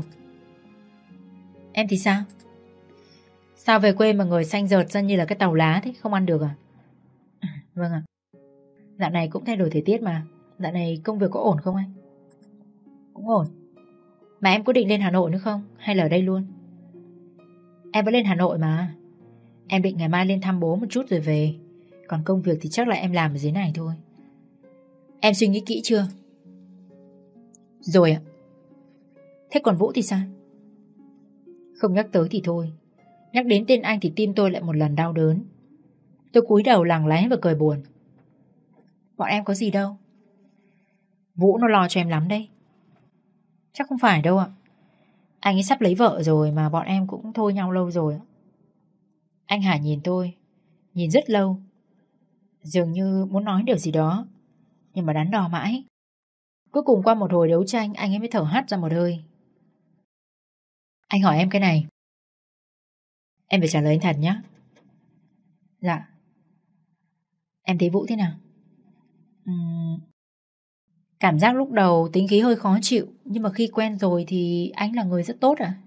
Em thì sao? Sao về quê mà người xanh rợt ra như là cái tàu lá thế, không ăn được à? Vâng ạ. Dạo này cũng thay đổi thời tiết mà. Dạo này công việc có ổn không anh? Cũng ổn. Mà em có định lên Hà Nội nữa không? Hay là ở đây luôn? Em vẫn lên Hà Nội mà. Em định ngày mai lên thăm bố một chút rồi về. Còn công việc thì chắc là em làm ở dưới này thôi. Em suy nghĩ kỹ chưa? Rồi ạ. Thế còn Vũ thì sao? Không nhắc tới thì thôi. Nhắc đến tên anh thì tim tôi lại một lần đau đớn. Tôi cúi đầu lặng lẽ và cười buồn. Bọn em có gì đâu. Vũ nó lo cho em lắm đấy. Chắc không phải đâu ạ. Anh ấy sắp lấy vợ rồi mà bọn em cũng thôi nhau lâu rồi. Anh Hải nhìn tôi, nhìn rất lâu, dường như muốn nói điều gì đó, nhưng mà đắn đo mãi. Cuối cùng qua một hồi đấu tranh, anh ấy mới thở hắt ra một hơi. Anh hỏi em cái này, em phải trả lời anh thật nhé. Dạ. Em thấy Vũ thế nào? Uhm... Cảm giác lúc đầu tính khí hơi khó chịu, nhưng mà khi quen rồi thì anh là người rất tốt à?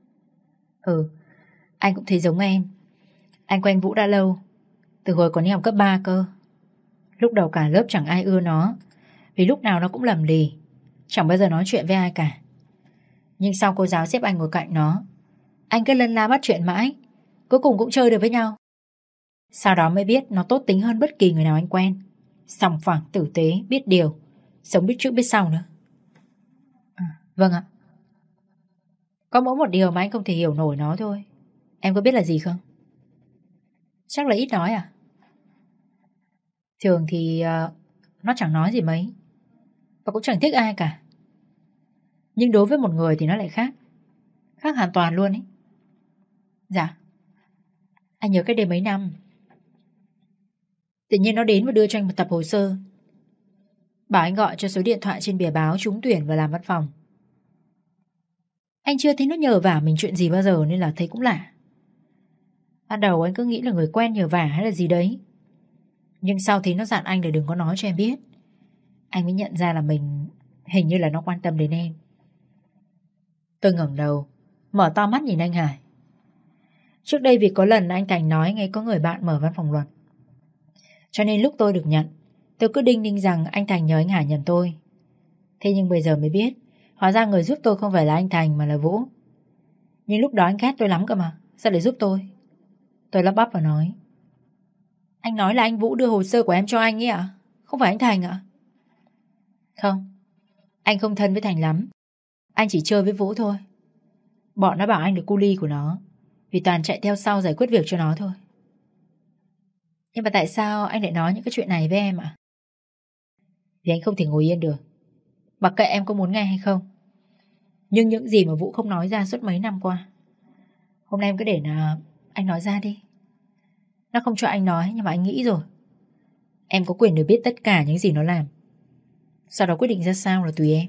Ừ, anh cũng thấy giống em. Anh quen Vũ đã lâu, từ hồi còn đi học cấp ba cơ. Lúc đầu cả lớp chẳng ai ưa nó, vì lúc nào nó cũng lầm lì, chẳng bao giờ nói chuyện với ai cả. Nhưng sau cô giáo xếp anh ngồi cạnh nó, anh cứ lân la bắt chuyện mãi, cuối cùng cũng chơi được với nhau. Sau đó mới biết nó tốt tính hơn bất kỳ người nào anh quen. Sòng phẳng, tử tế, biết điều, sống biết trước biết sau nữa. À, vâng ạ. Có mỗi một điều mà anh không thể hiểu nổi nó thôi. Em có biết là gì không? Chắc là ít nói à? Thường thì uh, nó chẳng nói gì mấy, và cũng chẳng thích ai cả. Nhưng đối với một người thì nó lại khác. Khác hoàn toàn luôn ấy. Dạ. Anh nhớ cách đây mấy năm, tự nhiên nó đến và đưa cho anh một tập hồ sơ, bảo anh gọi cho số điện thoại trên bìa báo trúng tuyển và làm văn phòng. Anh chưa thấy nó nhờ vả mình chuyện gì bao giờ nên là thấy cũng lạ. Ban đầu anh cứ nghĩ là người quen nhờ vả hay là gì đấy, nhưng sau thấy nó dặn anh là đừng có nói cho em biết, anh mới nhận ra là mình hình như là nó quan tâm đến em. Tôi ngẩng đầu, mở to mắt nhìn anh Hải. Trước đây vì có lần anh Thành nói ngay có người bạn mở văn phòng luật, cho nên lúc tôi được nhận, tôi cứ đinh ninh rằng anh Thành nhờ anh Hải nhận tôi. Thế nhưng bây giờ mới biết, hóa ra người giúp tôi không phải là anh Thành mà là Vũ. Nhưng lúc đó anh ghét tôi lắm cơ mà, sao lại giúp tôi? Tôi lắp bắp và nói, anh nói là anh Vũ đưa hồ sơ của em cho anh ấy ạ? Không phải anh Thành ạ? Không, anh không thân với Thành lắm. Anh chỉ chơi với Vũ thôi. Bọn nó bảo anh là cu li của nó, vì toàn chạy theo sau giải quyết việc cho nó thôi. Nhưng mà tại sao anh lại nói những cái chuyện này với em ạ? Vì anh không thể ngồi yên được, mặc kệ em có muốn nghe hay không. Nhưng những gì mà Vũ không nói ra suốt mấy năm qua, hôm nay em cứ để là anh nói ra đi. Nó không cho anh nói, nhưng mà anh nghĩ rồi. Em có quyền được biết tất cả những gì nó làm. Sau đó quyết định ra sao là tùy em.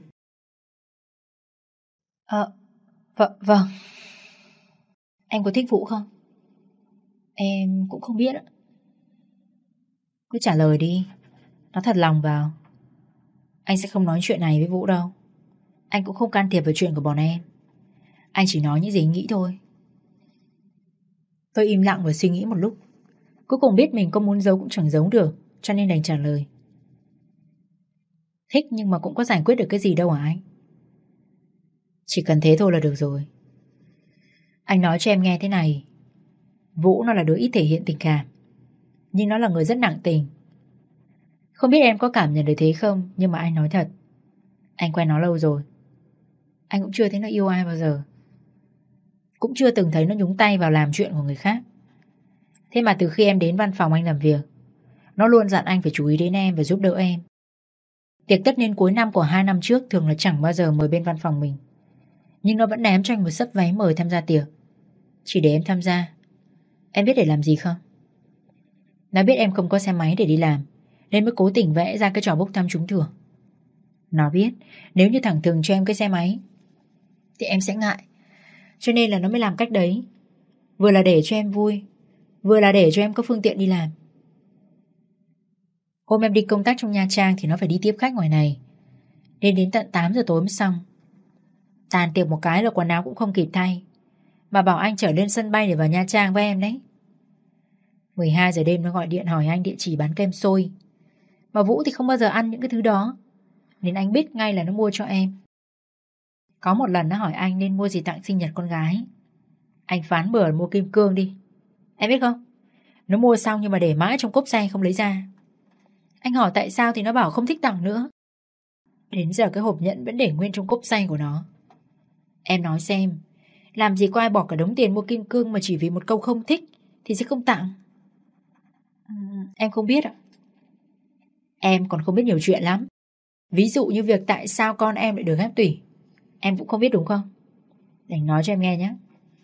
Ờ, v- vâng. Anh có thích Vũ không? Em cũng không biết ạ. Cứ trả lời đi. Nói thật lòng vào. Anh sẽ không nói chuyện này với Vũ đâu. Anh cũng không can thiệp vào chuyện của bọn em. Anh chỉ nói những gì anh nghĩ thôi. Tôi im lặng và suy nghĩ một lúc. Cuối cùng biết mình có muốn giấu cũng chẳng giấu được, cho nên đành trả lời. Thích nhưng mà cũng có giải quyết được cái gì đâu hả anh? Chỉ cần thế thôi là được rồi. Anh nói cho em nghe thế này. Vũ nó là đứa ít thể hiện tình cảm, nhưng nó là người rất nặng tình. Không biết em có cảm nhận được thế không, nhưng mà anh nói thật. Anh quen nó lâu rồi. Anh cũng chưa thấy nó yêu ai bao giờ. Cũng chưa từng thấy nó nhúng tay vào làm chuyện của người khác. Thế mà từ khi em đến văn phòng anh làm việc, nó luôn dặn anh phải chú ý đến em và giúp đỡ em. Tiệc tất niên cuối năm của hai năm trước thường là chẳng bao giờ mời bên văn phòng mình, nhưng nó vẫn ném cho anh một xấp váy mời tham gia tiệc, chỉ để em tham gia. Em biết để làm gì không? Nó biết em không có xe máy để đi làm, nên mới cố tình vẽ ra cái trò bốc thăm trúng thưởng. Nó biết nếu như thằng Thường cho em cái xe máy thì em sẽ ngại, cho nên là nó mới làm cách đấy. Vừa là để cho em vui, vừa là để cho em có phương tiện đi làm. Hôm em đi công tác trong Nha Trang thì nó phải đi tiếp khách ngoài này, nên đến tận tám giờ tối mới xong. Tàn tiệc một cái là quần áo cũng không kịp thay, mà bảo anh trở lên sân bay để vào Nha Trang với em đấy. mười hai giờ đêm nó gọi điện hỏi anh địa chỉ bán kem xôi. Mà Vũ thì không bao giờ ăn những cái thứ đó, nên anh biết ngay là nó mua cho em. Có một lần nó hỏi anh nên mua gì tặng sinh nhật con gái. Anh phán bừa mua kim cương đi. Em biết không, nó mua xong nhưng mà để mãi trong cốp xe không lấy ra. Anh hỏi tại sao thì nó bảo không thích tặng nữa. Đến giờ cái hộp nhẫn vẫn để nguyên trong cốp xe của nó. Em nói xem, làm gì có ai bỏ cả đống tiền mua kim cương mà chỉ vì một câu không thích thì sẽ không tặng. Ừ, em không biết ạ. Em còn không biết nhiều chuyện lắm. Ví dụ như việc tại sao con em lại được ghép tủy, em cũng không biết đúng không? Đành nói cho em nghe nhé.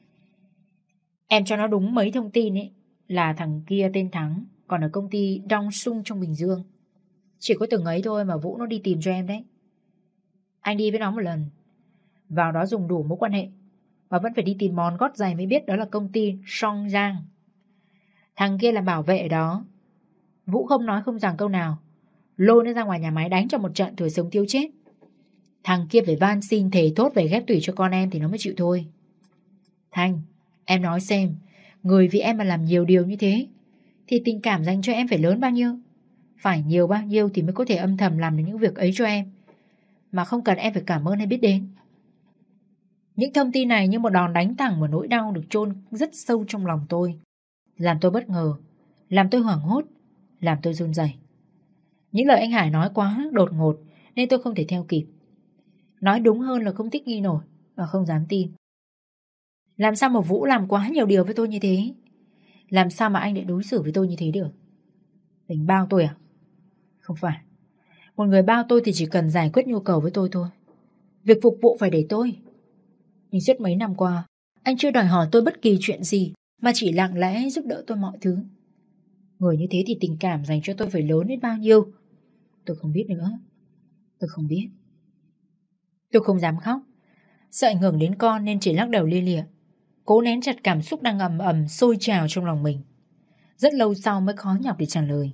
Em cho nó đúng mấy thông tin ấy, là thằng kia tên Thắng, còn ở công ty Dong Sung trong Bình Dương. Chỉ có từng ấy thôi mà Vũ nó đi tìm cho em đấy. Anh đi với nó một lần, vào đó dùng đủ mối quan hệ, mà vẫn phải đi tìm món gót giày mới biết đó là công ty Song Giang. Thằng kia là bảo vệ ở đó. Vũ không nói không rằng câu nào, lôi nó ra ngoài nhà máy đánh cho một trận rồi sống tiêu chết. Thằng kia phải van xin thề thốt về ghép tủy cho con em thì nó mới chịu thôi. Thanh, em nói xem, người vì em mà làm nhiều điều như thế thì tình cảm dành cho em phải lớn bao nhiêu? Phải nhiều bao nhiêu thì mới có thể âm thầm làm được những việc ấy cho em, mà không cần em phải cảm ơn hay biết đến. Những thông tin này như một đòn đánh thẳng vào nỗi đau được chôn rất sâu trong lòng tôi, làm tôi bất ngờ, làm tôi hoảng hốt, làm tôi run rẩy. Những lời anh Hải nói quá đột ngột nên tôi không thể theo kịp. Nói đúng hơn là không thích nghi nổi và không dám tin. Làm sao mà Vũ làm quá nhiều điều với tôi như thế? Làm sao mà anh lại đối xử với tôi như thế được? Định bao tôi à? Không phải. Một người bao tôi thì chỉ cần giải quyết nhu cầu với tôi thôi. Việc phục vụ phải để tôi. Nhưng suốt mấy năm qua, anh chưa đòi hỏi tôi bất kỳ chuyện gì, mà chỉ lặng lẽ giúp đỡ tôi mọi thứ. Người như thế thì tình cảm dành cho tôi phải lớn đến bao nhiêu? Tôi không biết nữa. Tôi không biết. Tôi không dám khóc, sợ ảnh hưởng đến con nên chỉ lắc đầu lia lịa, cố nén chặt cảm xúc đang ầm ầm sôi trào trong lòng mình. Rất lâu sau mới khó nhọc để trả lời.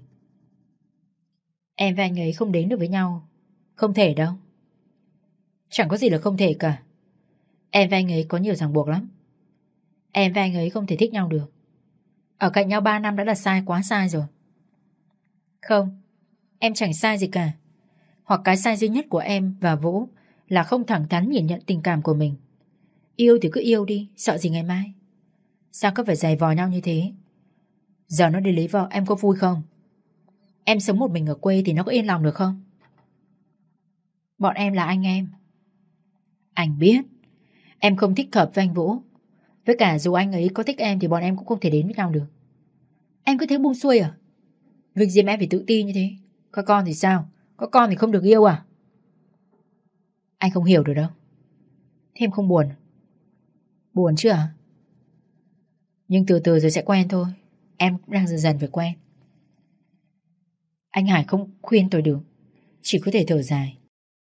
Em và anh ấy không đến được với nhau. Không thể đâu. Chẳng có gì là không thể cả. Em và anh ấy có nhiều ràng buộc lắm. Em và anh ấy không thể thích nhau được. Ở cạnh nhau ba năm đã là sai quá sai rồi. Không, em chẳng sai gì cả. Hoặc cái sai duy nhất của em và Vũ là không thẳng thắn nhìn nhận tình cảm của mình. Yêu thì cứ yêu đi, sợ gì ngày mai. Sao cứ phải giày vò nhau như thế? Giờ nó đi lấy vợ em có vui không? Em sống một mình ở quê thì nó có yên lòng được không? Bọn em là anh em. Anh biết em không thích hợp với anh Vũ. Với cả dù anh ấy có thích em thì bọn em cũng không thể đến với nhau được. Em cứ thế buông xuôi à? Việc gì mà em phải tự ti như thế? Có con thì sao? Có con thì không được yêu à? Anh không hiểu được đâu. Thế em không buồn? Buồn chứ à? Nhưng từ từ rồi sẽ quen thôi. Em cũng đang dần dần phải quen. Anh Hải không khuyên tôi được. chỉ có thể thở dài.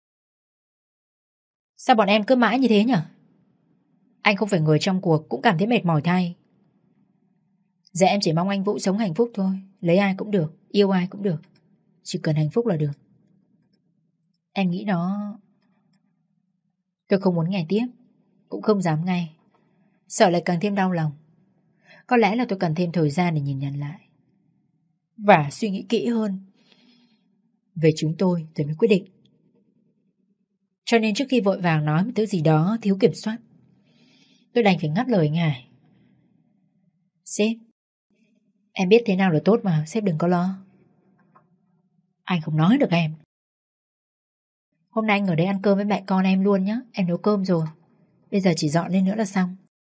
Sao bọn em cứ mãi như thế nhỉ? Anh không phải người trong cuộc cũng cảm thấy mệt mỏi thay. Dạ em chỉ mong anh Vũ sống hạnh phúc thôi. Lấy ai cũng được, yêu ai cũng được, chỉ cần hạnh phúc là được. Em nghĩ nó... Tôi không muốn nghe tiếp, cũng không dám nghe, sợ lại càng thêm đau lòng. Có lẽ là tôi cần thêm thời gian để nhìn nhận lại và suy nghĩ kỹ hơn về chúng tôi rồi mới quyết định. Cho nên trước khi vội vàng nói một thứ gì đó thiếu kiểm soát, tôi đành phải ngắt lời anh Hải. Sếp, em biết thế nào là tốt mà, sếp đừng có lo. Anh không nói được em. Hôm nay anh ở đây ăn cơm với mẹ con em luôn nhé. Em nấu cơm rồi, bây giờ chỉ dọn lên nữa là xong.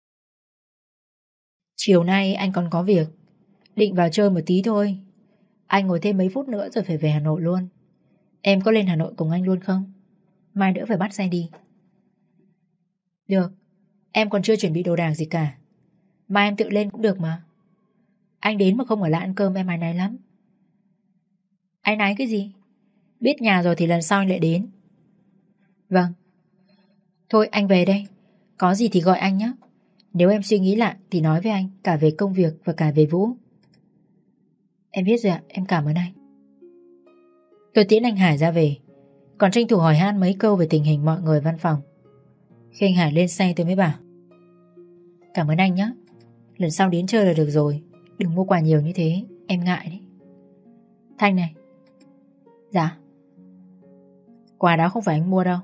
Chiều nay anh còn có việc, định vào chơi một tí thôi. Anh ngồi thêm mấy phút nữa rồi phải về Hà Nội luôn. Em có lên Hà Nội cùng anh luôn không? Mai nữa phải bắt xe đi. Được, em còn chưa chuẩn bị đồ đạc gì cả. Mai em tự lên cũng được mà. Anh đến mà không ở lại ăn cơm em áy náy lắm. Áy náy cái gì? Biết nhà rồi thì lần sau anh lại đến. Vâng. Thôi anh về đây, có gì thì gọi anh nhé. Nếu em suy nghĩ lại thì nói với anh, cả về công việc và cả về Vũ. Em biết rồi ạ, em cảm ơn anh. Tôi tiễn anh Hải ra về, còn tranh thủ hỏi han mấy câu về tình hình mọi người văn phòng. Khi anh Hải lên xe tôi mới bảo: Cảm ơn anh nhé, lần sau đến chơi là được rồi, đừng mua quà nhiều như thế, em ngại đấy. Thanh này. Dạ. Quà đó không phải anh mua đâu.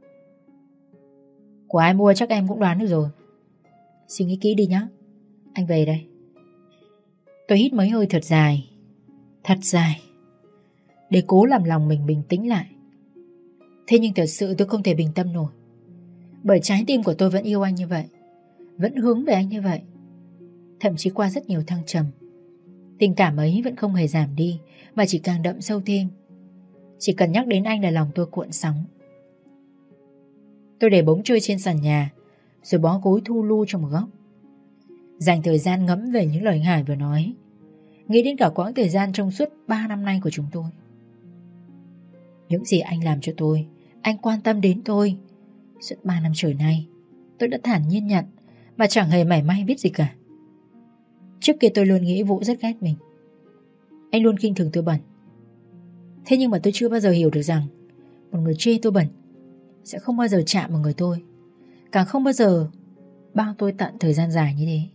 Của ai mua chắc em cũng đoán được rồi. Suy nghĩ kỹ đi nhé, anh về đây. Tôi hít mấy hơi thật dài, thật dài, để cố làm lòng mình bình tĩnh lại. Thế nhưng thật sự tôi không thể bình tâm nổi, bởi trái tim của tôi vẫn yêu anh như vậy, vẫn hướng về anh như vậy. Thậm chí qua rất nhiều thăng trầm, tình cảm ấy vẫn không hề giảm đi, mà chỉ càng đậm sâu thêm. Chỉ cần nhắc đến anh là lòng tôi cuộn sóng. Tôi để bóng trôi trên sàn nhà, rồi bó gối thu lu trong một góc, dành thời gian ngẫm về những lời Hải vừa nói, nghĩ đến cả quãng thời gian trong suốt ba năm nay của chúng tôi. Những gì anh làm cho tôi, anh quan tâm đến tôi. Suốt ba năm trời nay, tôi đã thản nhiên nhận mà chẳng hề mảy may biết gì cả. Trước kia tôi luôn nghĩ Vũ rất ghét mình. Anh luôn khinh thường tôi bẩn. Thế nhưng mà tôi chưa bao giờ hiểu được rằng một người chê tôi bẩn sẽ không bao giờ chạm vào người tôi, càng không bao giờ bao tôi tận thời gian dài như thế.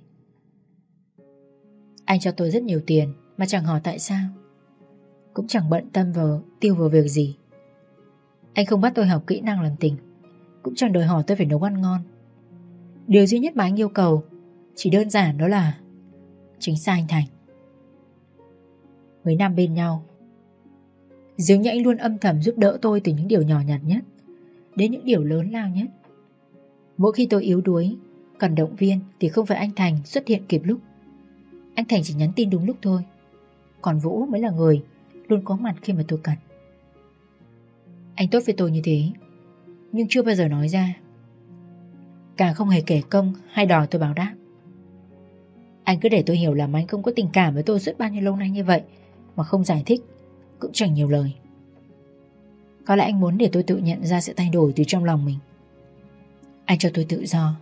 Anh cho tôi rất nhiều tiền mà chẳng hỏi tại sao, cũng chẳng bận tâm vào tiêu vào việc gì. Anh không bắt tôi học kỹ năng làm tình, cũng chẳng đòi hỏi tôi phải nấu ăn ngon. Điều duy nhất mà anh yêu cầu chỉ đơn giản đó là chính xác anh Thành. Mấy năm bên nhau, dường như anh luôn âm thầm giúp đỡ tôi từ những điều nhỏ nhặt nhất đến những điều lớn lao nhất. Mỗi khi tôi yếu đuối, cần động viên thì không phải anh Thành xuất hiện kịp lúc. Anh Thành chỉ nhắn tin đúng lúc thôi, còn Vũ mới là người luôn có mặt khi mà tôi cần. Anh tốt với tôi như thế, nhưng chưa bao giờ nói ra, càng không hề kể công hay đòi tôi báo đáp. Anh cứ để tôi hiểu là anh không có tình cảm với tôi suốt bao nhiêu lâu nay như vậy, mà không giải thích, cũng chẳng nhiều lời. Có lẽ anh muốn để tôi tự nhận ra sự thay đổi từ trong lòng mình. Anh cho tôi tự do,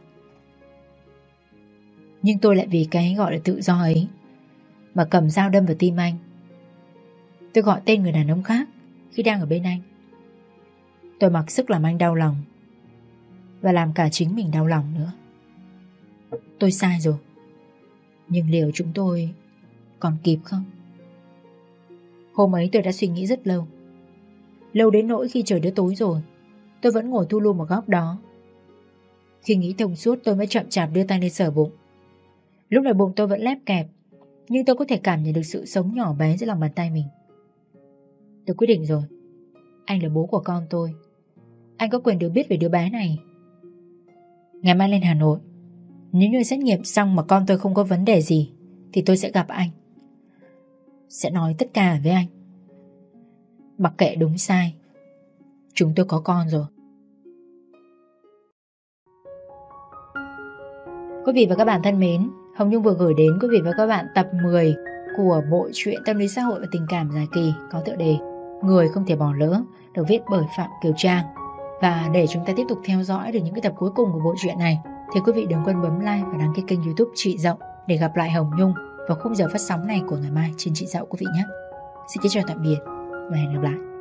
nhưng tôi lại vì cái gọi là tự do ấy mà cầm dao đâm vào tim anh. Tôi gọi tên người đàn ông khác khi đang ở bên anh. Tôi mặc sức làm anh đau lòng, và làm cả chính mình đau lòng nữa. Tôi sai rồi, nhưng liệu chúng tôi còn kịp không? Hôm ấy tôi đã suy nghĩ rất lâu, lâu đến nỗi khi trời đã tối rồi, tôi vẫn ngồi thu lu một góc đó. Khi nghĩ thông suốt, tôi mới chậm chạp đưa tay lên sờ bụng. Lúc này bụng tôi vẫn lép kẹp, nhưng tôi có thể cảm nhận được sự sống nhỏ bé dưới lòng bàn tay mình. Tôi quyết định rồi, anh là bố của con tôi, anh có quyền được biết về đứa bé này. Ngày mai lên Hà Nội, nếu như xét nghiệm xong mà con tôi không có vấn đề gì thì tôi sẽ gặp anh, sẽ nói tất cả với anh. Mặc kệ đúng sai, chúng tôi có con rồi. Quý vị và các bạn thân mến, Hồng Nhung vừa gửi đến quý vị và các bạn tập mười của bộ truyện tâm lý xã hội và tình cảm dài kỳ có tựa đề Người không thể bỏ lỡ được viết bởi Phạm Kiều Trang. Và để chúng ta tiếp tục theo dõi được những cái tập cuối cùng của bộ truyện này thì quý vị đừng quên bấm like và đăng ký kênh YouTube Chị Dậu để gặp lại Hồng Nhung vào khung giờ phát sóng này của ngày mai trên Chị Dậu quý vị nhé. Xin kính chào tạm biệt và hẹn gặp lại.